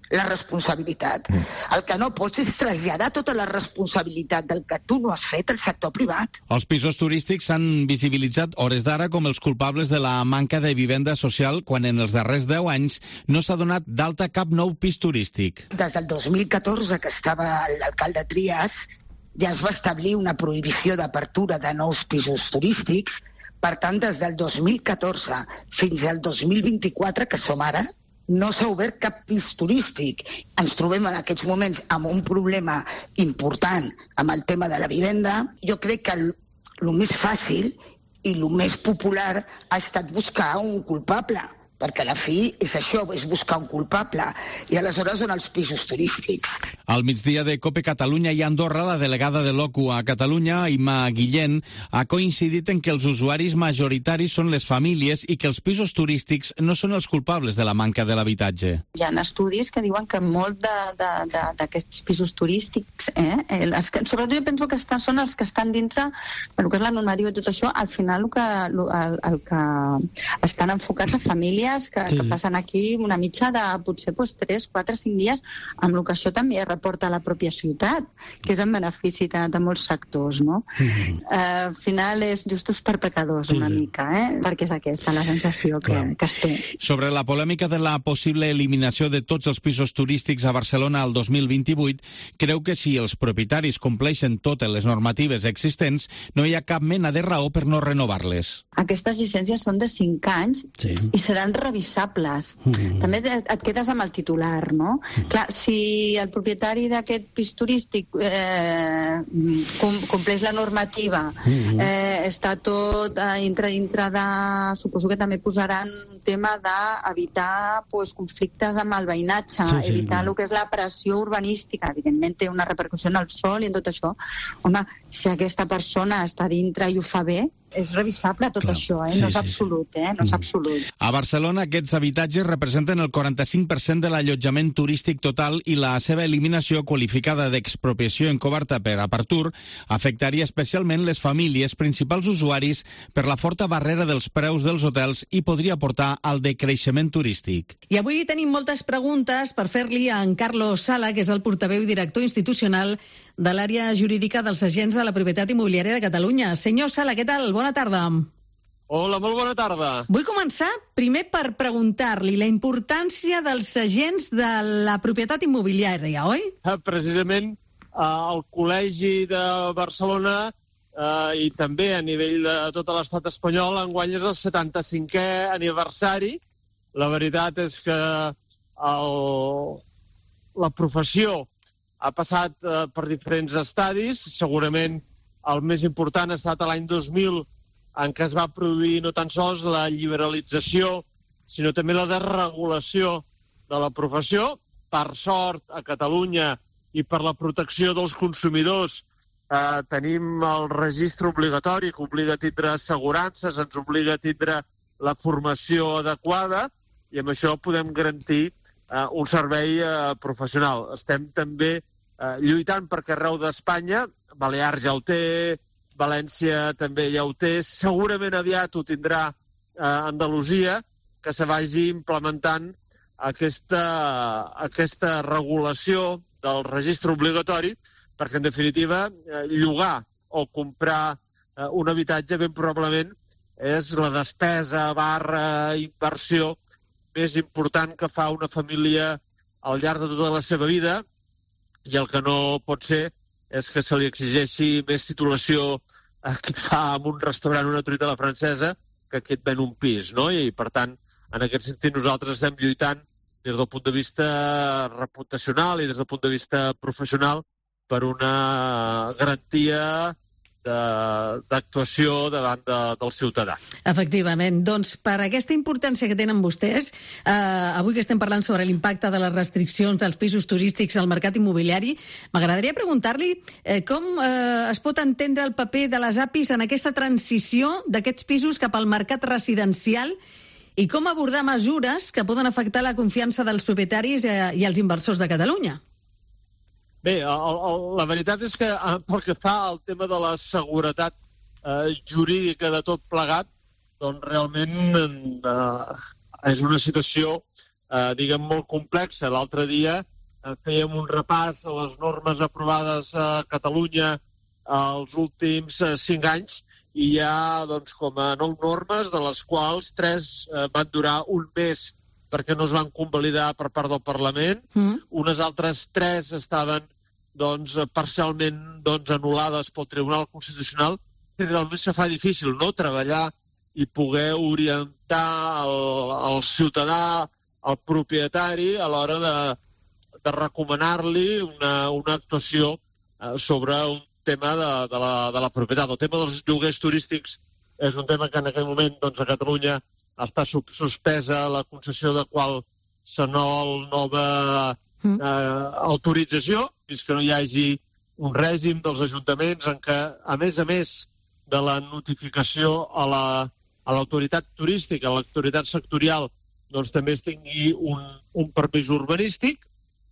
la responsabilitat. El que no pots és traslladar tota la responsabilitat del que tu no has fet al sector privat.
Els pisos turístics s'han visibilitzat hores d'ara com els culpables de la manca de vivenda social quan en els darrers deu anys no s'ha donat d'alta cap nou pis turístic.
Des del dos mil catorze, que estava l'alcalde Trias, ja es va establir una prohibició d'apertura de nous pisos turístics. Per tant, des del dos mil catorze fins al dos mil vint-i-quatre, que som ara, no s'ha obert cap pis turístic. Ens trobem en aquests moments amb un problema important amb el tema de la vivenda. Jo crec que el, el més fàcil i el més popular ha estat buscar un culpable, perquè a la fi és això, és buscar un culpable, i aleshores són els pisos turístics.
Al migdia de COPE Catalunya i Andorra, la delegada de l'O C U a Catalunya, Imma Guillén, ha coincidit en que els usuaris majoritaris són les famílies i que els pisos turístics no són els culpables de la manca de l'habitatge.
Hi ha estudis que diuen que molt d'aquests pisos turístics, eh, els que, sobretot jo penso que estan, són els que estan dintre del que és la normativa i tot això, al final el que, el, el que estan enfocats a famílies Que, sí. que passen aquí una mitja de potser pues, tres, quatre, cinc dies, amb el que això també reporta a la pròpia ciutat, que és en benefici de, de molts sectors, no? Mm-hmm. Uh, al final és justos per pecadors, sí, una sí. mica, eh? Perquè és aquesta la sensació que, que es té.
Sobre la polèmica de la possible eliminació de tots els pisos turístics a Barcelona al dos mil vint-i-vuit, creu que si els propietaris compleixen totes les normatives existents, no hi ha cap mena de raó per no renovar-les.
Aquestes llicències són de cinc anys sí. i seran revisables. Mm-hmm. També et, et quedes amb el titular, no? Mm-hmm. Clar, si el propietari d'aquest pis turístic eh, com, compleix la normativa, mm-hmm. eh, està tot eh, dintre, dintre de... Suposo que també posaran un tema d'evitar pues, conflictes amb el veïnatge, sí, sí, evitar sí. el que és la pressió urbanística. Evidentment té una repercussió en el sol i en tot això. Home, si aquesta persona està dintre i ho fa bé, és revisable tot Clar. Això, eh? no sí, és absolut, eh? no és absolut.
A Barcelona aquests habitatges representen el quaranta-cinc per cent de l'allotjament turístic total i la seva eliminació qualificada d'expropiació encoberta per Apartur afectaria especialment les famílies principals usuaris per la forta barrera dels preus dels hotels i podria portar al decreixement turístic.
I avui tenim moltes preguntes per fer-li a en Carlos Sala, que és el portaveu i director institucional de l'àrea jurídica dels agents de la propietat immobiliària de Catalunya. Senyor Sala, què tal? Bona tarda.
Hola, molt bona tarda.
Vull començar primer per preguntar-li la importància dels agents de la propietat immobiliària, oi?
Precisament el Col·legi de Barcelona eh, i també a nivell de tot l'estat espanyol enguany és el setanta-cinquè aniversari. La veritat és que el, la professió ha passat eh, per diferents estadis. Segurament el més important ha estat l'any dos mil, en què es va produir no tan sols la liberalització, sinó també la desregulació de la professió. Per sort, a Catalunya, i per la protecció dels consumidors, eh, tenim el registre obligatori, que obliga a tindre assegurances, ens obliga a tindre la formació adequada, i amb això podem garantir eh, un servei eh, professional. Estem també eh, lluitant perquè arreu d'Espanya, Balears ja ho té, València també ja ho té, segurament aviat ho tindrà eh, Andalusia, que se vagi implementant aquesta, aquesta regulació del registre obligatori, perquè en definitiva eh, llogar o comprar eh, un habitatge ben probablement és la despesa barra inversió més important que fa una família al llarg de tota la seva vida, i el que no pot ser és que se li exigeixi més titulació a qui et fa en un restaurant una truita a la francesa que qui et ven un pis, no? I, per tant, en aquest sentit, nosaltres estem lluitant des del punt de vista reputacional i des del punt de vista professional per una garantia d'actuació davant de, del ciutadà.
Efectivament. Doncs per aquesta importància que tenen vostès, eh, avui que estem parlant sobre l'impacte de les restriccions dels pisos turístics al mercat immobiliari, m'agradaria preguntar-li eh, com eh, es pot entendre el paper de les A P Is en aquesta transició d'aquests pisos cap al mercat residencial i com abordar mesures que poden afectar la confiança dels propietaris eh, i els inversors de Catalunya.
Bé, el, el, la veritat és que pel que fa al tema de la seguretat eh, jurídica de tot plegat, doncs realment eh, és una situació eh, diguem, molt complexa. L'altre dia eh, fèiem un repàs a les normes aprovades a Catalunya els últims eh, cinc anys i hi ha doncs, com a nou normes, de les quals tres eh, van durar un mes perquè no es van convalidar per part del Parlament. Mm. Unes altres tres estaven doncs, parcialment doncs, anul·lades pel Tribunal Constitucional, i realment se fa difícil no? treballar i poder orientar el, el ciutadà, el propietari, a l'hora de, de recomanar-li una, una actuació eh, sobre un tema de, de, la, de la propietat. El tema dels lloguers turístics és un tema que en aquell moment doncs, a Catalunya està suspesa la concessió de qualsevol nova eh, autorització, fins que no hi hagi un règim dels ajuntaments en què, a més a més de la notificació a la, a l'autoritat turística, a l'autoritat sectorial, doncs també es tingui un, un permís urbanístic.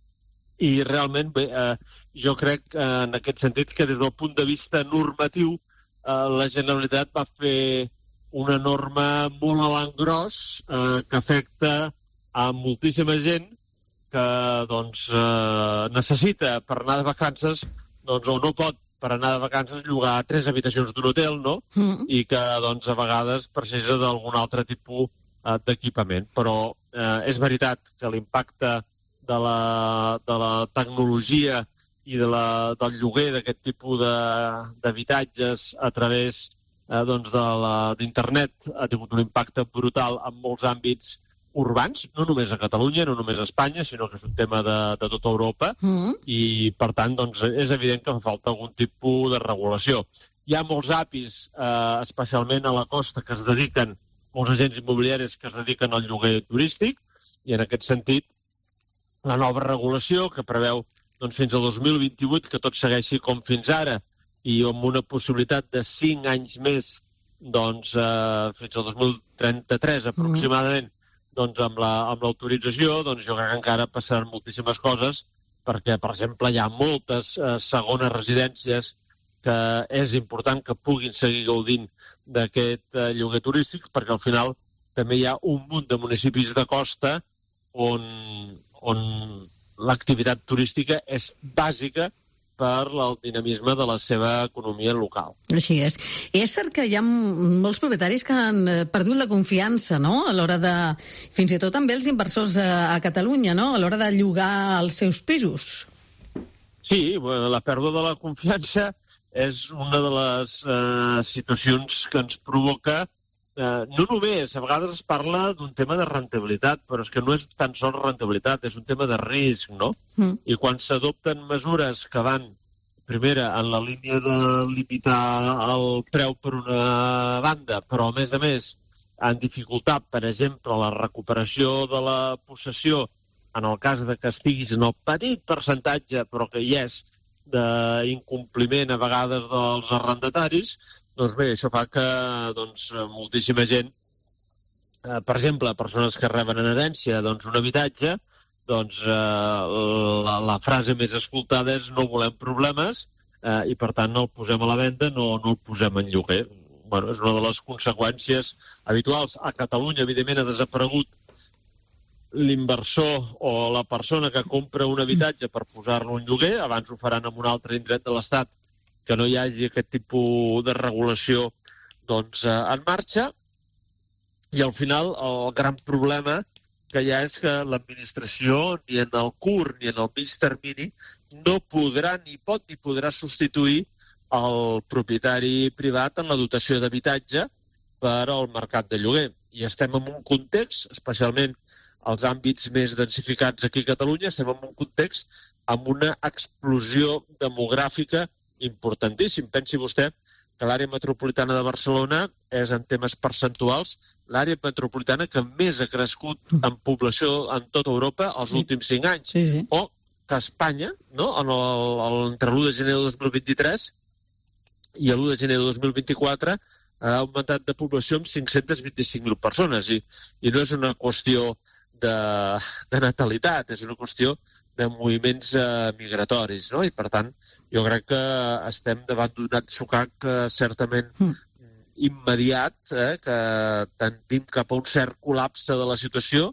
I realment, bé, eh, jo crec eh, en aquest sentit que des del punt de vista normatiu eh, la Generalitat va fer una norma molt a l'engròs eh, que afecta a moltíssima gent que doncs, eh, necessita per anar de vacances doncs, o no pot per anar de vacances llogar tres habitacions d'un hotel, no? Mm. I que doncs, a vegades precisa d'algun altre tipus eh, d'equipament. Però eh, és veritat que l'impacte de la, de la tecnologia i de la, del lloguer d'aquest tipus d'habitatges a través eh, doncs d'internet ha tingut un impacte brutal en molts àmbits urbans, no només a Catalunya, no només a Espanya, sinó que és un tema de, de tota Europa, mm. i per tant doncs, és evident que fa falta algun tipus de regulació. Hi ha molts A P Is, eh, especialment a la costa, que es dediquen, molts agents immobiliaris que es dediquen al lloguer turístic, i en aquest sentit la nova regulació que preveu doncs, fins al dos mil vint-i-vuit que tot segueixi com fins ara i amb una possibilitat de cinc anys més doncs, eh, fins al dos mil trenta-tres aproximadament mm. doncs, amb l'autorització, la, doncs, jo crec que encara passaran moltíssimes coses perquè, per exemple, hi ha moltes eh, segones residències que és important que puguin seguir gaudint d'aquest eh, lloguer turístic perquè al final també hi ha un munt de municipis de costa on on l'activitat turística és bàsica per al dinamisme de la seva economia local.
Així és. I és cert que hi ha molts propietaris que han perdut la confiança, no?, a l'hora de... Fins i tot també els inversors a Catalunya, no?, a l'hora de llogar els seus pisos.
Sí, bueno, la pèrdua de la confiança és una de les eh, situacions que ens provoca. Uh, no només, a vegades es parla d'un tema de rentabilitat, però és que no és tan sols rentabilitat, és un tema de risc, no? Mm. I quan s'adopten mesures que van, primera, en la línia de limitar el preu per una banda, però a més a més han dificultat, per exemple, la recuperació de la possessió en el cas de que estiguis en el petit percentatge, però que hi és, d'incompliment a vegades dels arrendataris, doncs bé, això fa que doncs, moltíssima gent, eh, per exemple, persones que reben en herència doncs, un habitatge, doncs eh, la, la frase més escoltada és no volem problemes eh, i per tant no el posem a la venda, no, no el posem en lloguer. Bueno, és una de les conseqüències habituals. A Catalunya, evidentment, ha desaparegut l'inversor o la persona que compra un habitatge per posar-lo en lloguer. Abans ho faran en un altre indret de l'Estat que no hi hagi aquest tipus de regulació doncs, eh, en marxa. I al final el gran problema que hi ha és que l'administració ni en el curt ni en el mig termini no podrà ni pot ni podrà substituir el propietari privat en la dotació d'habitatge per al mercat de lloguer. I estem en un context, especialment als àmbits més densificats aquí a Catalunya, estem en un context amb una explosió demogràfica importantíssim. Pensi vostè que l'àrea metropolitana de Barcelona és, en temes percentuals, l'àrea metropolitana que més ha crescut en població en tota Europa els sí. últims cinc anys.
Sí, sí.
O que Espanya, no, en el, el, entre l'u de gener de dos mil vint-i-tres i l'u de gener de dos mil vint-i-quatre ha augmentat de població amb cinc-cents vint-i-cinc mil persones. I, i no és una qüestió de, de natalitat, és una qüestió de moviments eh, migratoris, no? I, per tant, jo crec que estem davant d'un atzucac eh, certament mm. immediat, eh, que tendim cap a un cert col·lapse de la situació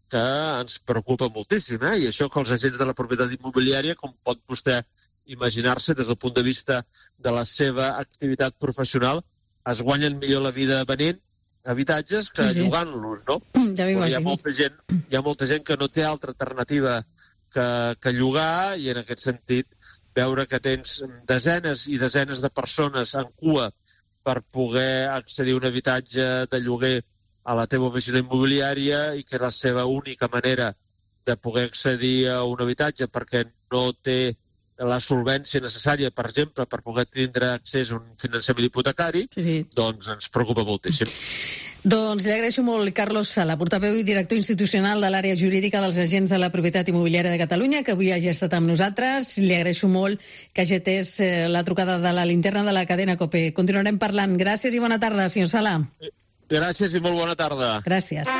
que ens preocupa moltíssim, eh? I això que els agents de la propietat immobiliària, com pot vostè imaginar-se des del punt de vista de la seva activitat professional, es guanyen millor la vida venent habitatges que sí, sí. llogant-los, no?
Ja
hi ha molta gent, hi ha molta gent que no té altra alternativa que, que llogar, i en aquest sentit veure que tens desenes i desenes de persones en cua per poder accedir a un habitatge de lloguer a la teva oficina immobiliària i que la seva única manera de poder accedir a un habitatge perquè no té la solvència necessària, per exemple, per poder tindre accés a un finançament hipotecari, sí, sí. doncs ens preocupa moltíssim.
Doncs li agraeixo molt, Carlos Sala, portaveu i director institucional de l'àrea jurídica dels agents de la propietat immobiliària de Catalunya, que avui hagi estat amb nosaltres. Li agraeixo molt que hagi atès la trucada de la linterna de la cadena COPE. Continuarem parlant. Gràcies i bona tarda, senyor Sala.
Gràcies i molt bona tarda.
Gràcies.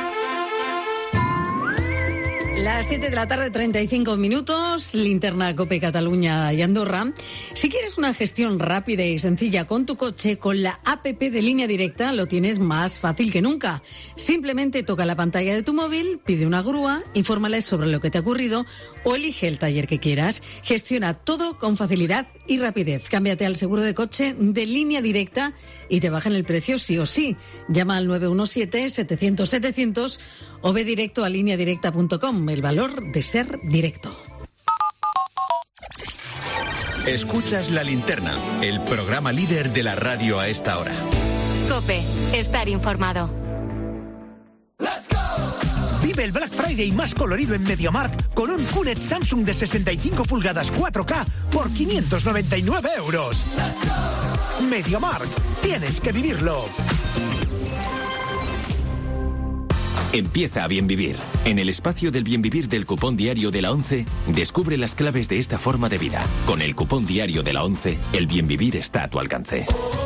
Las siete de la tarde, treinta y cinco minutos, linterna COPE Cataluña y Andorra. Si quieres una gestión rápida y sencilla con tu coche, con la app de Línea Directa lo tienes más fácil que nunca. Simplemente toca la pantalla de tu móvil, pide una grúa, infórmales sobre lo que te ha ocurrido o elige el taller que quieras. Gestiona todo con facilidad y rapidez. Cámbiate al seguro de coche de Línea Directa y te bajan el precio sí o sí. Llama al nueve uno siete, setecientos, setecientos o ve directo a línea directa punto com. El valor de ser directo.
Escuchas La Linterna, el programa líder de la radio a esta hora.
COPE, estar informado.
Vive el Black Friday más colorido en MediaMarkt con un Q N E T Samsung de sesenta y cinco pulgadas cuatro K por quinientos noventa y nueve euros. MediaMarkt, tienes que vivirlo.
Empieza a bien vivir. En el espacio del bien vivir del cupón diario de la ONCE, descubre las claves de esta forma de vida. Con el cupón diario de la ONCE, el bien vivir está a tu alcance.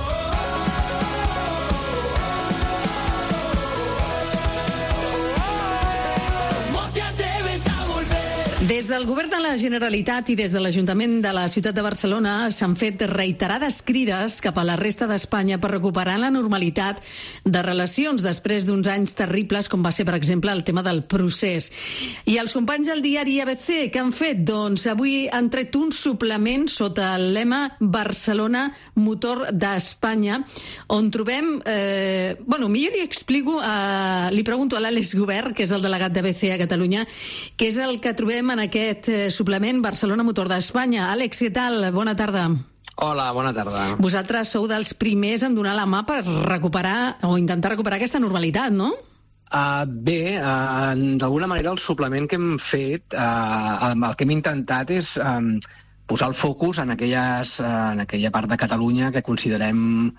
Des del Govern de la Generalitat i des de l'Ajuntament de la ciutat de Barcelona s'han fet reiterades crides cap a la resta d'Espanya per recuperar la normalitat de relacions després d'uns anys terribles, com va ser, per exemple, el tema del procés. I els companys del diari A B C, què han fet? Doncs avui han tret un suplement sota el lema Barcelona, motor d'Espanya, on trobem... Eh, bueno, millor li explico, eh, li pregunto a l'Àlex Gubert, que és el delegat d'A B C a Catalunya, què és el que trobem en aquest suplement Barcelona Motor d'Espanya. Àlex, què tal? Bona tarda.
Hola, bona tarda.
Vosaltres sou dels primers en donar la mà per recuperar o intentar recuperar aquesta normalitat, no?
Uh, bé, uh, d'alguna manera el suplement que hem fet, uh, el, el que hem intentat és um, posar el focus en, aquelles, en aquella part de Catalunya que considerem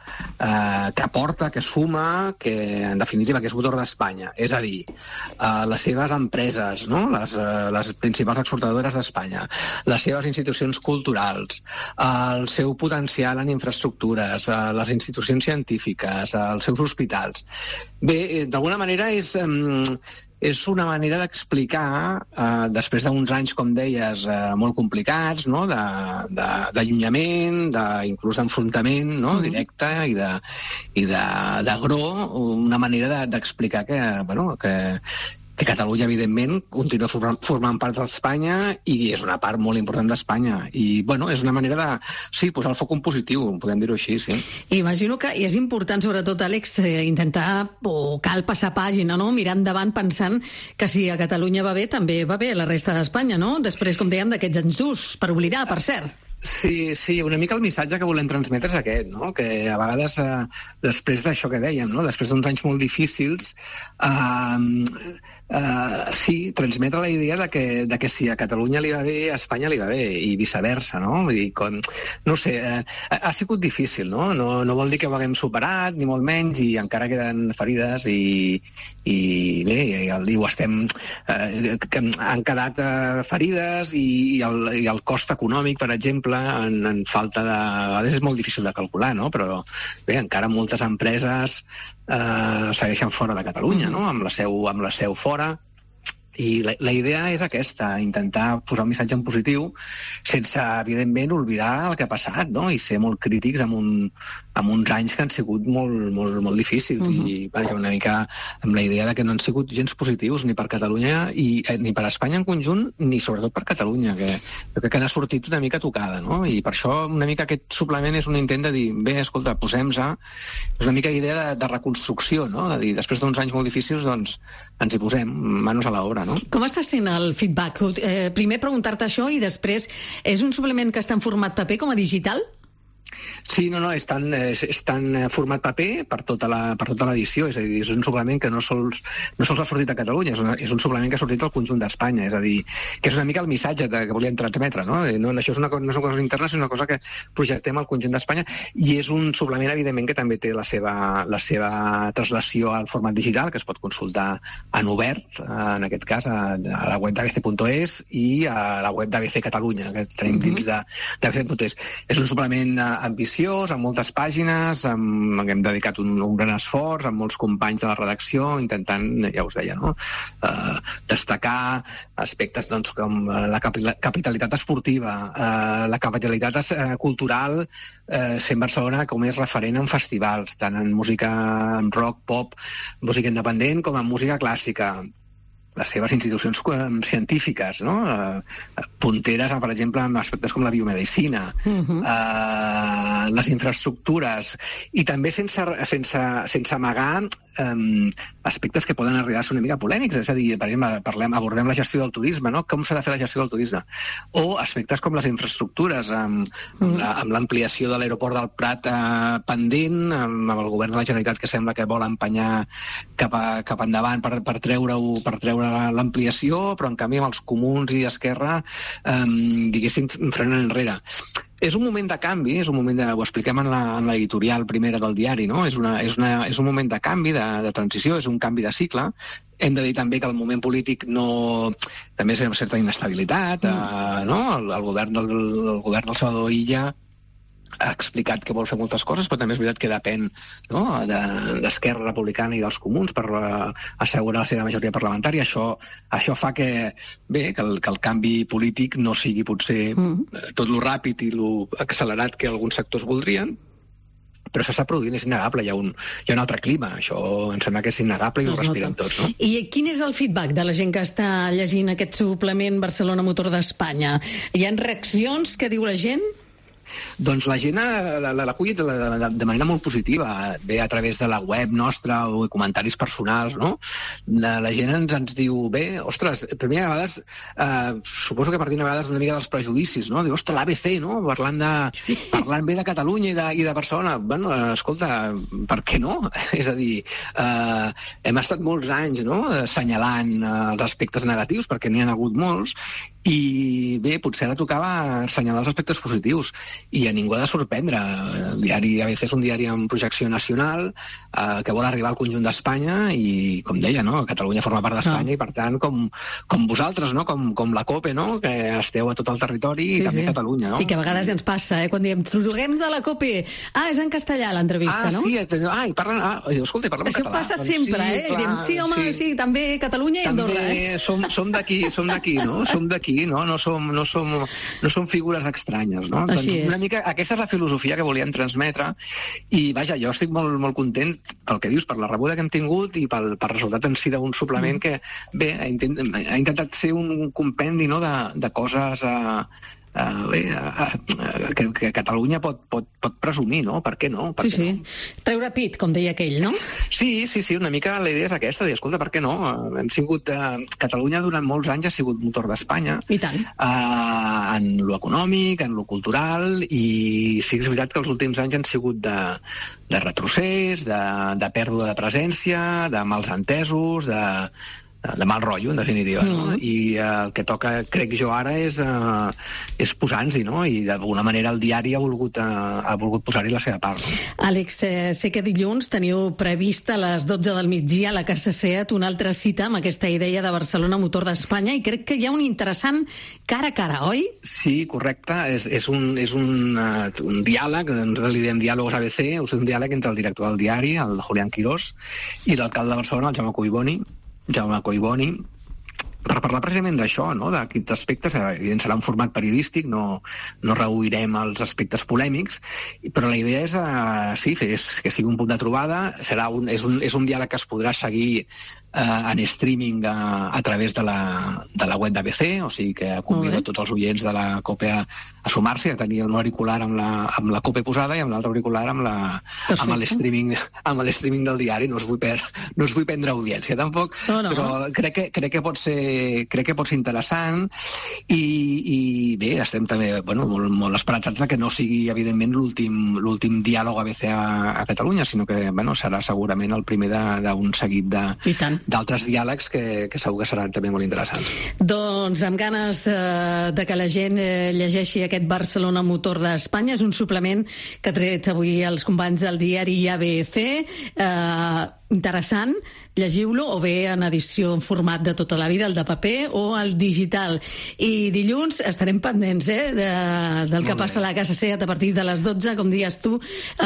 eh, que aporta, que suma, que en definitiva que és motor d'Espanya. És a dir, eh, les seves empreses, no? les, eh, les principals exportadores d'Espanya, les seves institucions culturals, eh, el seu potencial en infraestructures, eh, les institucions científiques, eh, els seus hospitals. Bé, eh, d'alguna manera és... Eh, és una manera d'explicar, eh, després d'uns anys, com deies, eh, molt complicats, no? d'allunyament, de, de, inclús d'enfrontament, no? directe i de, i de, d'agró, una manera d'explicar que, bueno, que, que Catalunya, evidentment, continua formant, formant part d'Espanya i és una part molt important d'Espanya. I, bueno, és una manera de, sí, posar el foc en positiu, podem dir-ho així, sí.
Imagino que és important, sobretot, Àlex, intentar, o cal passar pàgina, no? Mirar endavant pensant que si a Catalunya va bé, també va bé a la resta d'Espanya, no? Després, com dèiem, d'aquests anys durs, per oblidar, per cert.
Sí, sí, una mica el missatge que volem transmetre és aquest, no? Que a vegades, eh, després d'això que dèiem, no? Després d'uns anys molt difícils, eh, Uh, sí, transmetre la idea de que, de que si a Catalunya li va bé, a Espanya li va bé, i viceversa, no? Vull dir, com, no sé, uh, ha sigut difícil, no? no? No vol dir que ho haguem superat, ni molt menys, i encara queden ferides, i, i bé, i, el, i ho estem... Uh, que han quedat uh, ferides, i, i, el, i el cost econòmic, per exemple, en, en falta de... A vegades és molt difícil de calcular, no? Però bé, encara moltes empreses uh, segueixen fora de Catalunya, no? Amb la seu, amb la seu fora. I la, la idea és aquesta, intentar posar un missatge en positiu sense, evidentment, oblidar el que ha passat, no? I ser molt crítics amb, un, amb uns anys que han sigut molt, molt, molt difícils. Uh-huh. I vaja, una mica amb la idea de que no han sigut gens positius ni per Catalunya i eh, ni per Espanya en conjunt, ni sobretot per Catalunya, que jo crec que n'ha sortit una mica tocada, no? I per això una mica aquest suplement és un intent de dir, bé, escolta, posem-se, és una mica idea de, de reconstrucció, no? De dir, després d'uns anys molt difícils, doncs ens hi posem, manos a l'obra. No?
Com està sent el feedback? Eh, primer preguntar-te això i després, és un suplement que està en format paper com a digital?
Sí, no, no, és tan, és, és tan format paper per tota la, per tota l'edició, és a dir, és un suplement que no sols, no sols ha sortit a Catalunya, és, una, és un suplement que ha sortit al conjunt d'Espanya, és a dir, que és una mica el missatge de, que volíem transmetre, no? no això és una, no és una cosa interna, sinó una cosa que projectem al conjunt d'Espanya, i és un suplement, evidentment, que també té la seva, la seva traslació al format digital, que es pot consultar en obert, en aquest cas, a, a la web d'A B C punt es i a la web d'A B C Catalunya, que tenim dins de, d'A B C punt es. És un suplement ambiciós, amb moltes pàgines, amb, hem dedicat un, un gran esforç, amb molts companys de la redacció, intentant, ja us deia, no? eh, destacar aspectes doncs, com la capitalitat esportiva, eh, la capitalitat eh, cultural, eh, sent Barcelona com és referent en festivals, tant en música en rock, pop, música independent, com en música clàssica, les seves institucions científiques, no? Eh, punteres, per exemple, en aspectes com la biomedicina, uh-huh. eh, les infraestructures, i també sense, sense, sense amagar eh, aspectes que poden arribar a ser una mica polèmics, és a dir, per exemple, parlem, abordem la gestió del turisme, no? Com s'ha de fer la gestió del turisme? O aspectes com les infraestructures, amb, amb, la, amb l'ampliació de l'aeroport del Prat eh, pendent, amb, amb el govern de la Generalitat que sembla que vol empenyar cap, a, cap endavant per, per treure-ho, per treure l'ampliació, però en canvi amb els comuns i Esquerra eh, diguéssim frenen enrere. És un moment de canvi, és un moment de, ho expliquem en l'editorial primera del diari, no? És, una, és, una, és un moment de canvi, de, de transició, és un canvi de cicle. Hem de dir també que el moment polític no... també és una certa inestabilitat, eh, no? El, el, govern del, el govern del Salvador Illa ha explicat que vol fer moltes coses, però també és veritat que depèn, no? de, d'Esquerra Republicana i dels comuns per uh, assegurar la seva majoria parlamentària. Això, això fa que, bé, que el, que el canvi polític no sigui potser mm. tot lo ràpid i lo accelerat que alguns sectors voldrien, però s'està produint, és innegable, hi ha un, hi ha un altre clima, això em sembla que és innegable i ho respirem tots, no?
I quin és el feedback de la gent que està llegint aquest suplement Barcelona Motor d'Espanya? Hi ha reaccions que diu la gent?
Doncs la gent l'acull de, de, de manera molt positiva, bé a través de la web nostra o comentaris personals, no? La, la gent ens, ens diu, bé, ostres, primer a vegades, eh, suposo que partint a vegades una mica dels prejudicis, no? Diu, ostres, l'A B C, no? Parlant, de, sí. parlant bé de Catalunya i de, i de Barcelona. Bueno, escolta, per què no? És a dir, eh, hem estat molts anys, no?, assenyalant eh, els aspectes negatius, perquè n'hi ha hagut molts, i bé, potser ara tocava assenyalar els aspectes positius. I a ningú ha de sorprendre. El diari A B C és un diari amb projecció nacional eh, que vol arribar al conjunt d'Espanya i, com deia, no? Catalunya forma part d'Espanya ah. i, per tant, com, com vosaltres, no? com, com la COPE, no? Que esteu a tot el territori i sí, també sí. Catalunya. No?
I que a vegades ens passa, eh? Quan diem, truquem de la COPE, ah, és en castellà l'entrevista,
ah,
no?
Sí, ah, i parlen, ah, escolta, parlem en
Això
català.
Això passa sempre, doncs, sí, eh? Clar, diem, sí, home, sí. sí, també Catalunya i Andorra.
També eh? som, som d'aquí, som d'aquí, no? Som d'aquí, no? No som, no som, no som figures estranyes, no?
Així
doncs,
és.
Una mica, aquesta és la filosofia que volíem transmetre i, vaja, jo estic molt, molt content pel que dius, per la rebuda que hem tingut i pel, pel resultat en si d'un suplement mm. que, bé, ha, intent, ha intentat ser un compendi, no?, de, de coses... Eh, Uh, bé, uh, uh, que, que Catalunya pot, pot, pot presumir, no? Per què no? Per
sí,
què
sí.
No?
Treure pit, com deia aquell, no?
Sí, sí, sí, una mica la idea és aquesta, dir, escolta, per què no? Uh, hem sigut, uh, Catalunya durant molts anys ha sigut motor d'Espanya.
I tant.
Uh, en lo econòmic, en lo cultural, i sí que és veritat que els últims anys han sigut de, de retrocés, de, de pèrdua de presència, de mals entesos, de... de mal rotllo, en definitiva, no? Mm. I eh, el que toca, crec jo, ara és, eh, és posar-nos-hi, no? I d'alguna manera el diari ha volgut, eh, ha volgut posar-hi la seva part. No?
Àlex, eh, sé que dilluns teniu prevista a les dotze del migdia a la Casa Seat una altra cita amb aquesta idea de Barcelona Motor d'Espanya i crec que hi ha un interessant cara a cara, oi?
Sí, correcte. És, és, un, és un, uh, un diàleg, nosaltres li diem diàlogos A B C, és un diàleg entre el director del diari, el Julián Quirós, i l'alcalde de Barcelona, el Jaume Collboni, Jaume Collboni, per parlar precisament d'això, no? D'aquests aspectes. Evidentment serà un format periodístic, no, no rehuirem els aspectes polèmics, però la idea és, uh, sí, és que sigui un punt de trobada. Serà un, és, un, és un diàleg que es podrà seguir uh, en streaming uh, a través de la, de la web d'A B C, o sigui que convido tots els oients de la COPE a, a sumar-se, a tenir un auricular amb la, amb la COPE posada i amb l'altre auricular amb, la, amb l'streaming amb l'streaming del diari. No us vull, per, no us vull prendre audiència tampoc, no, no. Però crec que, crec que pot ser crec que pot ser interessant i, i bé, estem també bueno, molt, molt esperançats que no sigui evidentment l'últim l'últim diàleg A B C a, a Catalunya, sinó que bueno, serà segurament el primer d'un seguit d'altres diàlegs que, que segur que seran també molt interessants.
Doncs amb ganes de, de que la gent eh, llegeixi aquest Barcelona Motor d'Espanya. És un suplement que ha tret avui els companys del diari A B C. Eh, interessant, llegiu-lo o bé en edició en format de tota la vida, el de paper o el digital. I dilluns estarem pendents eh, de, del que passa a la Casa Seat a partir de les dotze, com dies tu,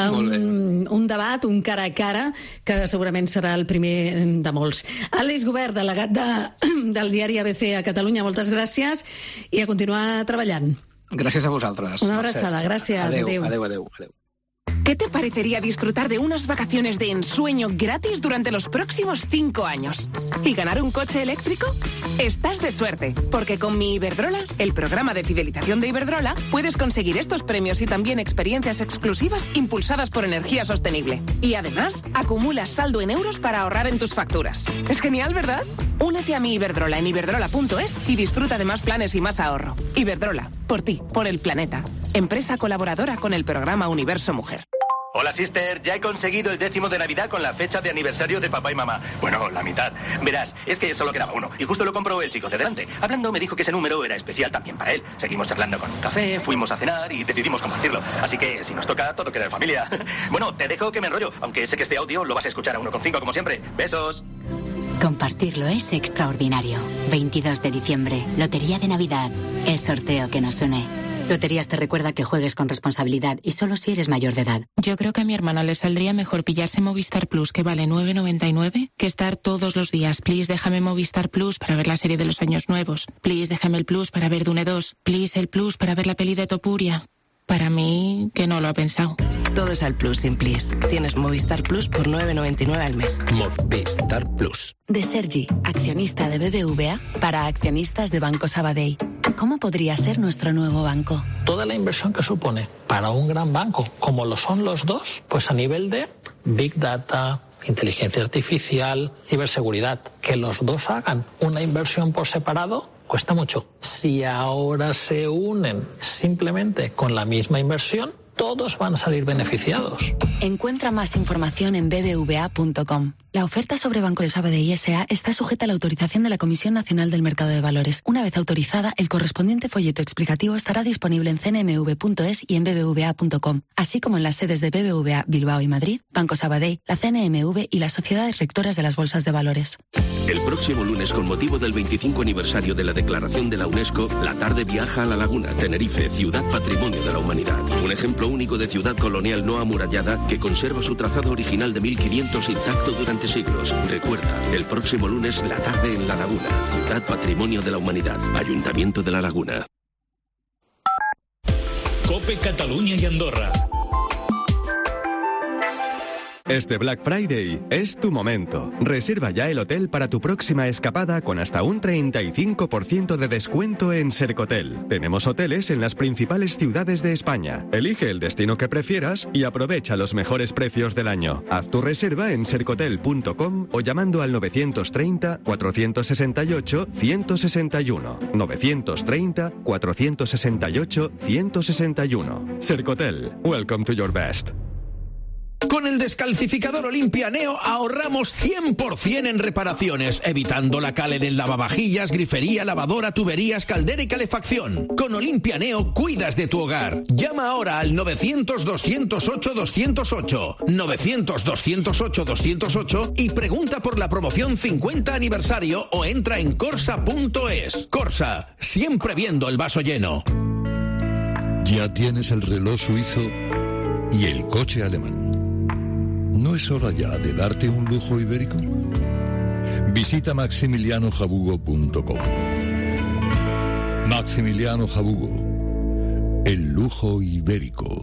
un, un debat, un cara a cara, que segurament serà el primer de molts. Àlex Gubert, delegat de, del diari A B C a Catalunya, moltes gràcies i a continuar treballant.
Gràcies a vosaltres.
Una abraçada, gràcies.
Adéu, adéu, adéu, adéu.
¿Qué te parecería disfrutar de unas vacaciones de ensueño gratis durante los próximos cinco años? ¿Y ganar un coche eléctrico? Estás de suerte, porque con mi Iberdrola, el programa de fidelización de Iberdrola, puedes conseguir estos premios y también experiencias exclusivas impulsadas por energía sostenible. Y además, acumulas saldo en euros para ahorrar en tus facturas. Es genial, ¿verdad? Únete a mi Iberdrola en iberdrola punto es y disfruta de más planes y más ahorro. Iberdrola, por ti, por el planeta. Empresa colaboradora con el programa Universo Mujer.
Hola, sister. Ya he conseguido el décimo de Navidad con la fecha de aniversario de papá y mamá. Bueno, la mitad. Verás, es que solo quedaba uno. Y justo lo compró el chico de delante. Hablando, me dijo que ese número era especial también para él. Seguimos charlando con un café, fuimos a cenar y decidimos compartirlo. Así que, si nos toca, todo queda en familia. Bueno, te dejo que me enrollo. Aunque sé que este audio lo vas a escuchar a uno coma cinco como siempre. Besos.
Compartirlo es extraordinario. veintidós de diciembre, Lotería de Navidad. El sorteo que nos une. Loterías te recuerda que juegues con responsabilidad y solo si eres mayor de edad.
Yo creo que a mi hermana le saldría mejor pillarse Movistar Plus, que vale nueve noventa y nueve, que estar todos los días. Please, déjame Movistar Plus para ver la serie de los años nuevos. Please, déjame el Plus para ver Dune dos. Please, el Plus para ver la peli de Topuria. Para mí, que no lo ha pensado.
Todo es al Plus sin Please. Tienes Movistar Plus por nueve noventa y nueve al mes.
Movistar Plus.
De Sergi, accionista de B B V A, para accionistas de Banco Sabadell. ¿Cómo podría ser nuestro nuevo banco?
Toda la inversión que supone para un gran banco, como lo son los dos, pues a nivel de Big Data, inteligencia artificial, ciberseguridad, que los dos hagan una inversión por separado, cuesta mucho. Si ahora se unen simplemente con la misma inversión, todos van a salir beneficiados.
Encuentra más información en b b v a punto com. La oferta sobre Banco de Sabadell S A está sujeta a la autorización de la Comisión Nacional del Mercado de Valores. Una vez autorizada, el correspondiente folleto explicativo estará disponible en c n m v punto es y en b b v a punto com, así como en las sedes de B B V A Bilbao y Madrid, Banco Sabadell, la C N M V y las sociedades rectoras de las bolsas de valores.
El próximo lunes, con motivo del veinticinco aniversario de la declaración de la UNESCO, la tarde viaja a La Laguna, Tenerife, ciudad patrimonio de la humanidad. Un ejemplo único de ciudad colonial no amurallada que conserva su trazado original de mil quinientos intacto durante siglos. Recuerda, el próximo lunes, la tarde en La Laguna, ciudad patrimonio de la humanidad, Ayuntamiento de La Laguna.
COPE Cataluña y Andorra.
Este Black Friday es tu momento. Reserva ya el hotel para tu próxima escapada con hasta un treinta y cinco por ciento de descuento en Sercotel. Tenemos hoteles en las principales ciudades de España. Elige el destino que prefieras y aprovecha los mejores precios del año. Haz tu reserva en sercotel punto com o llamando al novecientos treinta, cuatrocientos sesenta y ocho, ciento sesenta y uno. novecientos treinta, cuatrocientos sesenta y ocho, ciento sesenta y uno. Sercotel. Welcome to your best.
Con el descalcificador Olimpia Neo ahorramos cien por ciento en reparaciones, evitando la cal en el lavavajillas, grifería, lavadora, tuberías, caldera y calefacción. Con Olimpia Neo cuidas de tu hogar. Llama ahora al novecientos, doscientos ocho, doscientos ocho, novecientos, doscientos ocho, doscientos ocho y pregunta por la promoción cincuenta aniversario o entra en corsa punto es. Corsa, siempre viendo el vaso lleno.
Ya tienes el reloj suizo y el coche alemán. ¿No es hora ya de darte un lujo ibérico? Visita maximiliano jabugo punto com. Maximiliano Jabugo, el lujo ibérico.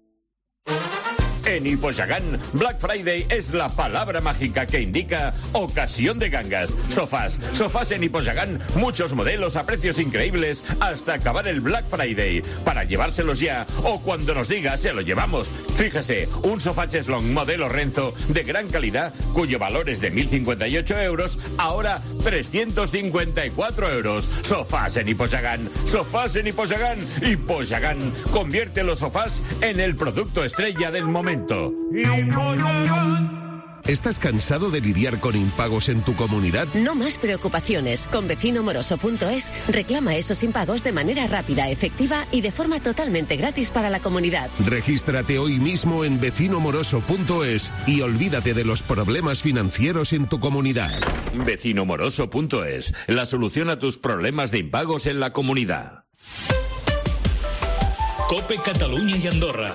En Hiposhagán, Black Friday es la palabra mágica que indica ocasión de gangas. Sofás, sofás en Hiposhagán, muchos modelos a precios increíbles hasta acabar el Black Friday. Para llevárselos ya o cuando nos diga se lo llevamos. Fíjese, un sofá Cheslong modelo Renzo de gran calidad, cuyo valor es de mil cincuenta y ocho euros, ahora trescientos cincuenta y cuatro euros. Sofás en Hiposhagán, sofás en Hiposhagán. Hiposhagán convierte los sofás en el producto estrella del momento.
¿Estás cansado de lidiar con impagos en tu comunidad?
No más preocupaciones. Con vecino moroso punto es reclama esos impagos de manera rápida, efectiva y de forma totalmente gratis para la comunidad.
Regístrate hoy mismo en vecino moroso punto es y olvídate de los problemas financieros en tu comunidad.
vecino moroso punto es, la solución a tus problemas de impagos en la comunidad.
COPE Cataluña y Andorra.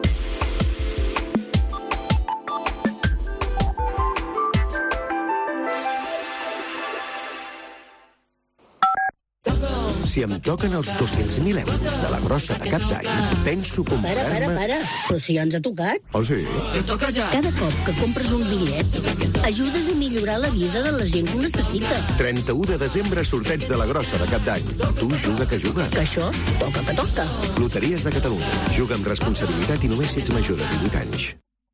Si em toquen els dos-cents mil euros de la grossa de cap d'any, penso comprar-me...
Para, para, para. Però si ja ens ha tocat.
Oh, sí?
Te toca ja. Cada cop que compres un bitllet, ajudes a millorar la vida de la gent que ho necessita.
trenta-u de desembre, sorteig de la grossa de cap d'any. Tu juga que juga.
Que això toca que toca.
Loteries de Catalunya. Juga amb responsabilitat i només si ets major de divuit anys.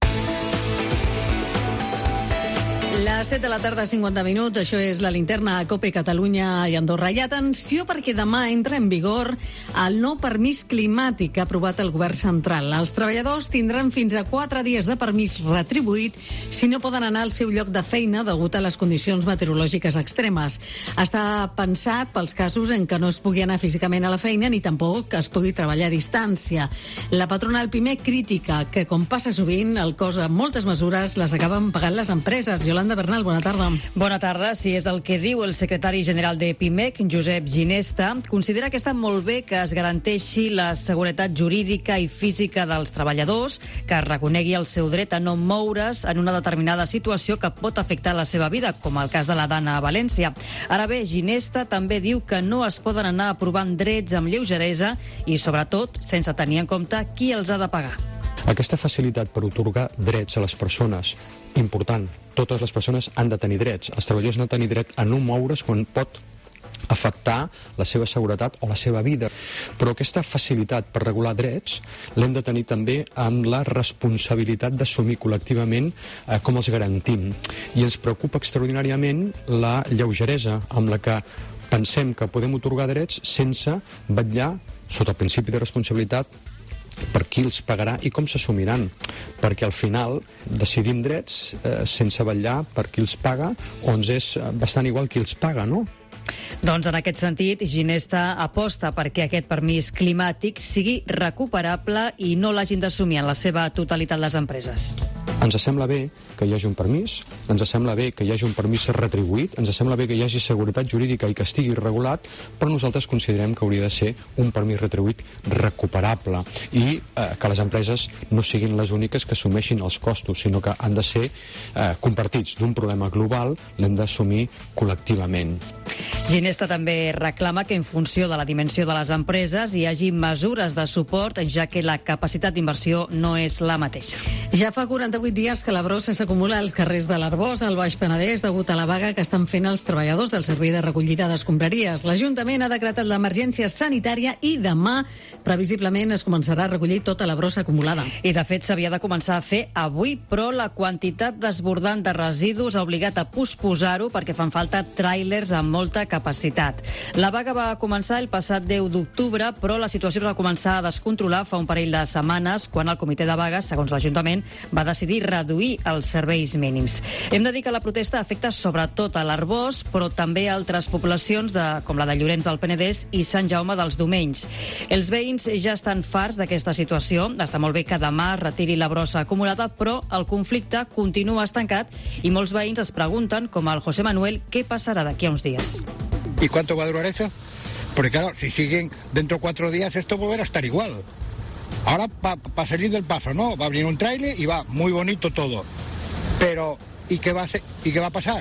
Les set de la tarda, cinquanta minuts, això és la linterna a COPE Catalunya i Andorra. I atenció, perquè demà entra en vigor el nou permís climàtic que ha aprovat el govern central. Els treballadors tindran fins a quatre dies de permís retribuït si no poden anar al seu lloc de feina degut a les condicions meteorològiques extremes. Està pensat pels casos en què no es pugui anar físicament a la feina ni tampoc que es pugui treballar a distància. La patronal PIMEC crítica que, com passa sovint, el cost de moltes mesures les acaben pagant les empreses. Yolanda Bernal, bona tarda.
Bona tarda. Si és el que diu el secretari general de PIMEC, Josep Ginesta, considera que està molt bé que es garanteixi la seguretat jurídica i física dels treballadors, que es reconegui el seu dret a no moure's en una determinada situació que pot afectar la seva vida, com el cas de la Dana a València. Ara bé, Ginesta també diu que no es poden anar aprovant drets amb lleugeresa i, sobretot, sense tenir en compte qui els ha de pagar.
Aquesta facilitat per atorgar drets a les persones, important, totes les persones han de tenir drets. Els treballadors han de tenir dret a no moure's quan pot afectar la seva seguretat o la seva vida. Però aquesta facilitat per regular drets l'hem de tenir també amb la responsabilitat d'assumir col·lectivament eh, com els garantim. I ens preocupa extraordinàriament la lleugeresa amb la que pensem que podem atorgar drets sense vetllar, sota el principi de responsabilitat, per qui els pagarà i com s'assumiran, perquè al final decidim drets eh, sense vetllar per qui els paga o ens és bastant igual qui els paga, no?
Doncs en aquest sentit, Ginesta aposta perquè aquest permís climàtic sigui recuperable i no l'hagin d'assumir en la seva totalitat les empreses.
Ens sembla bé que hi hagi un permís, ens sembla bé que hi hagi un permís retribuït, ens sembla bé que hi hagi seguretat jurídica i que estigui regulat, però nosaltres considerem que hauria de ser un permís retribuït recuperable i eh, que les empreses no siguin les úniques que assumeixin els costos, sinó que han de ser eh, compartits d'un problema global, l'hem d'assumir col·lectivament.
Ginesta també reclama que en funció de la dimensió de les empreses hi hagi mesures de suport, ja que la capacitat d'inversió no és la mateixa.
Ja fa quaranta-vuit dies que la brossa s'acumula als carrers de l'Arboç, al Baix Penedès, degut a la vaga que estan fent els treballadors del servei de recollida d'escombraries. L'Ajuntament ha decretat l'emergència sanitària i demà, previsiblement, es començarà a recollir tota la brossa acumulada.
I, de fet, s'havia de començar a fer avui, però la quantitat desbordant de residus ha obligat a posposar-ho perquè fan falta tràilers amb molta capacitat. La vaga va començar el passat deu d'octubre, però la situació es va començar a descontrolar fa un parell de setmanes, quan el comitè de vagues, segons l'Ajuntament, va decidir reduir els serveis mínims. Hem de dir que la protesta afecta sobretot a l'Arboç, però també a altres poblacions de, com la de Llorenç del Penedès i Sant Jaume dels Domenys. Els veïns ja estan farts d'aquesta situació. Està molt bé que demà es retiri la brossa acumulada, però el conflicte continua estancat i molts veïns es pregunten, com el José Manuel, què passarà d'aquí a uns dies.
¿Y cuánto va a durar eso? Porque claro, si siguen dentro de cuatro días, esto volverá a estar igual. Ahora para pa salir del paso, ¿no? Va a venir un tráiler y va muy bonito todo. Pero, ¿y qué va a hacer? ¿Y qué va a pasar?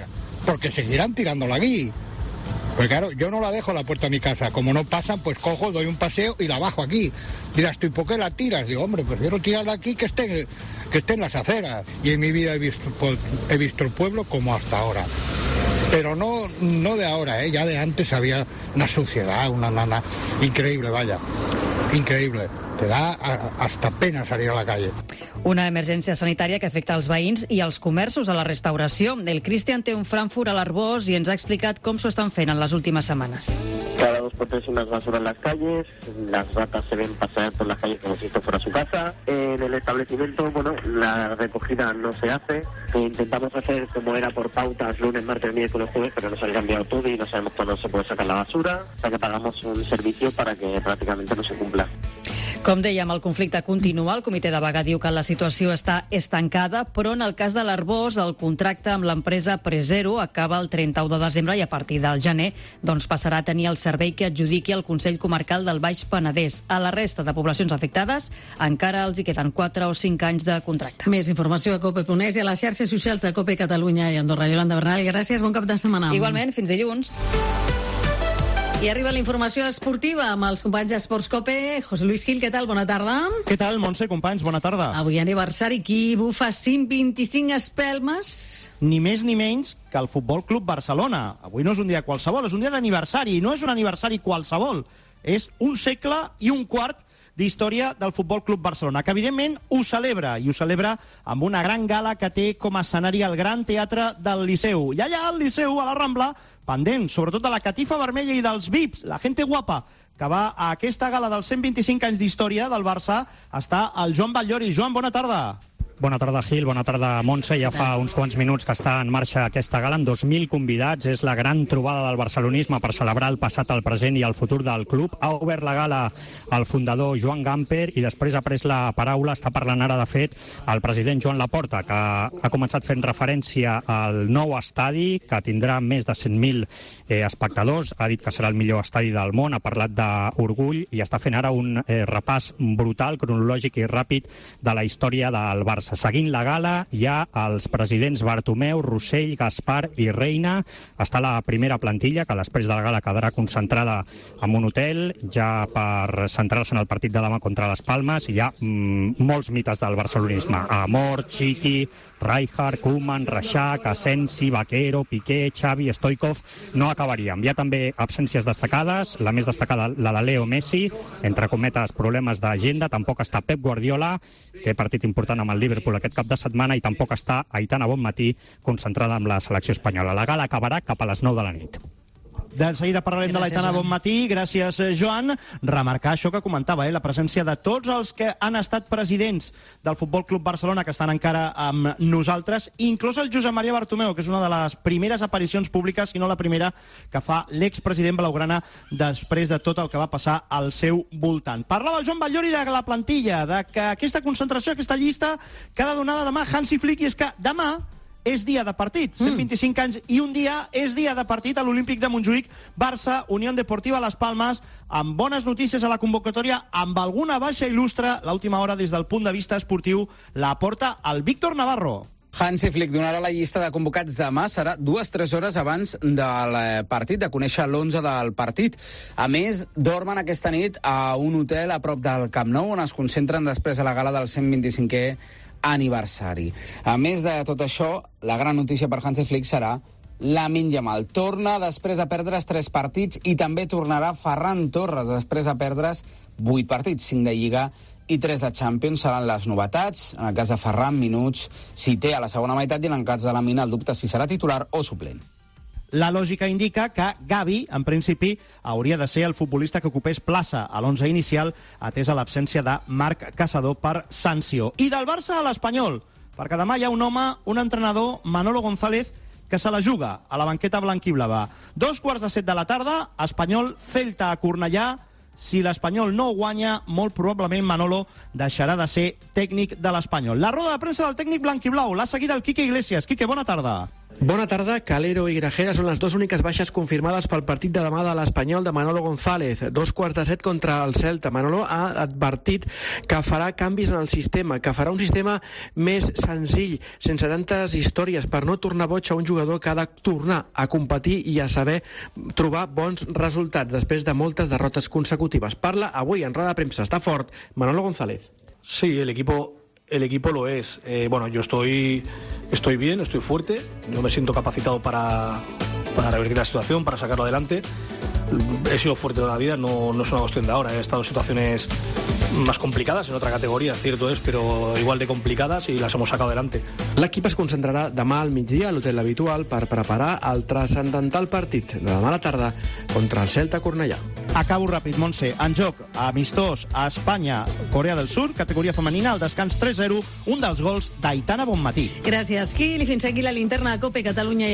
porque seguirán tirándola aquí. Pues claro, yo no la dejo a la puerta de mi casa. Como no pasan, pues cojo, doy un paseo y la bajo aquí. Dirás tú, ¿y por qué la tiras? Digo, hombre, prefiero tirarla aquí que esté, que esté en las aceras. Y en mi vida he visto, pues, he visto el pueblo como hasta ahora. Pero no, no de ahora, ¿eh? Ya de antes había una suciedad, una nana increíble, vaya. Increíble. Te da a, hasta pena salir a la calle.
Una emergència sanitària que afecta els veïns i els comerços a la restauració. El Cristian té un Frankfurt a l'Arbós i ens ha explicat com s'ho estan fent en les últimes setmanes.
Cada dos por tres unas basura en las calles, las ratas se ven pasear por las calles como si esto fuera su casa. En el establecimiento, bueno, la recogida no se hace. E intentamos hacer como era por pautas lunes, martes, miércoles, jueves, pero nos han cambiado todo y no sabemos cuándo se puede sacar la basura. O sea que pagamos un servicio para que prácticamente no se cumpla.
Com dèiem, el conflicte continua. El comitè de vaga diu que la situació està estancada, però en el cas de l'Arbós, el contracte amb l'empresa Presero acaba el trenta-u de desembre i a partir del gener doncs, passarà a tenir el servei que adjudiqui el Consell Comarcal del Baix Penedès. A la resta de poblacions afectades encara els hi queden quatre o cinc anys de contracte.
Més informació a cope punt es i a les xarxes socials de Cope Catalunya i Andorra. Yolanda Bernal, gràcies, bon cap de setmana.
Igualment, fins dilluns.
I arriba la informació esportiva amb els companys d'Esports Cope. José Luis Gil, què tal? Bona tarda.
Què tal, Montse, companys? Bona tarda.
Avui aniversari, qui bufa cent vint-i-cinc espelmes?
Ni més ni menys que el Futbol Club Barcelona. Avui no és un dia qualsevol, és un dia d'aniversari. I no és un aniversari qualsevol, és un segle i un quart d'història del Futbol Club Barcelona, que evidentment ho celebra, i ho celebra amb una gran gala que té com a escenari el Gran Teatre del Liceu. I allà al Liceu, a la Rambla, pendent sobretot de la catifa vermella i dels V I Ps, la gente guapa, que va a aquesta gala dels cent vint-i-cinc anys d'història del Barça, està el Joan Batllori. Joan, bona tarda.
Bona tarda, Gil. Bona tarda, Montse. Ja fa uns quants minuts que està en marxa aquesta gala amb dos mil convidats. És la gran trobada del barcelonisme per celebrar el passat, el present i el futur del club. Ha obert la gala el fundador Joan Gamper i després ha pres la paraula, està parlant ara, de fet, el president Joan Laporta, que ha començat fent referència al nou estadi, que tindrà més de cent mil eh, espectadors. Ha dit que serà el millor estadi del món, ha parlat d'orgull i està fent ara un eh, repàs brutal, cronològic i ràpid de la història del Barça. Seguint la gala hi ha els presidents Bartomeu, Rossell, Gaspar i Reina. Està la primera plantilla, que després de la gala quedarà concentrada en un hotel, ja per centrar-se en el partit de demà contra les Palmes. Hi ha mm, molts mites del barcelonisme. Amor, Chiqui, Rijkaard, Koeman, Reixac, Asensi, Vaquero, Piqué, Xavi, Stoikov. No acabaríem. Hi ha també absències destacades, la més destacada la de Leo Messi, entre cometes problemes d'agenda. Tampoc està Pep Guardiola, té partit important amb el Liverpool aquest cap de setmana, i tampoc està Aitana Bonmatí, concentrada amb la selecció espanyola. La gala acabarà cap a les nou de la nit.
De seguida parlarem gràcies, de l'Aitana Bonmatí. Gràcies, Joan. Remarcar això que comentava, eh, la presència de tots els que han estat presidents del Futbol Club Barcelona, que estan encara amb nosaltres, inclús el Josep Maria Bartomeu, que és una de les primeres aparicions públiques, si no la primera, que fa l'expresident blaugrana després de tot el que va passar al seu voltant. Parlava el Joan Batllori de la plantilla, de que aquesta concentració, aquesta llista, queda donada demà Hansi Flick, i és que demà és dia de partit, cent vint-i-cinc anys i un dia és dia de partit a l'Olímpic de Montjuïc, Barça, Unió Deportiva Las Palmes, amb bones notícies a la convocatòria, amb alguna baixa il·lustre. L'última hora, des del punt de vista esportiu, la porta el Víctor Navarro.
Hansi Flick donarà la llista de convocats demà, serà dues o tres hores abans del partit, de conèixer l'onze del partit. A més, dormen aquesta nit a un hotel a prop del Camp Nou, on es concentren després de la gala del cent vint-i-cinquè aniversari. A més de tot això, la gran notícia per Hansi Flick serà Lamine Yamal. Torna després de perdre's tres partits, i també tornarà Ferran Torres després de perdre's vuit partits, cinc de Lliga i tres de Champions. Seran les novetats. En el cas de Ferran, minuts si té a la segona meitat, i en el cas de Lamine el dubte si serà titular o suplent.
La lògica indica que Gavi, en principi, hauria de ser el futbolista que ocupés plaça a l'onze inicial, atesa l'absència de Marc Caçador per sanció. I del Barça a l'Espanyol, perquè demà hi ha un home, un entrenador, Manolo González, que se la juga a la banqueta blanquiblava. Dos quarts de set de la tarda, Espanyol Celta a Cornellà. Si l'Espanyol no guanya, molt probablement Manolo deixarà de ser tècnic de l'Espanyol. La roda de premsa del tècnic blanquiblau l'ha seguida el Quique Iglesias. Quique, bona tarda.
Bona tarda. Calero i Grajera són les dues úniques baixes confirmades pel partit de demà de l'Espanyol de Manolo González. Dos quarts de set contra el Celta. Manolo ha advertit que farà canvis en el sistema, que farà un sistema més senzill, sense tantes històries, per no tornar boig a un jugador que ha de tornar a competir i a saber trobar bons resultats després de moltes derrotes consecutives. Parla avui en roda de premsa, està fort, Manolo González.
Sí, el equipo... El equipo lo es. Eh, bueno, yo estoy, estoy bien, estoy fuerte. Yo me siento capacitado para, para revertir la situación, para sacarlo adelante. He sido fuerte toda la vida, no, no es una cuestión de ahora. He estado en situaciones más complicadas, en otra categoría, cierto es, pero igual de complicadas y las hemos sacado adelante.
L'equip es concentrarà demà al migdia a l'hotel habitual per preparar el transcendental partit de demà a la tarda contra el Celta Cornellà.
Acabo ràpid, Montse. En joc, amistós a Espanya, Corea del Sur, categoria femenina, al descans tres zero, un dels gols d'Aitana Bonmatí.
Gràcies, Gil. I fins aquí la linterna de COPE Catalunya.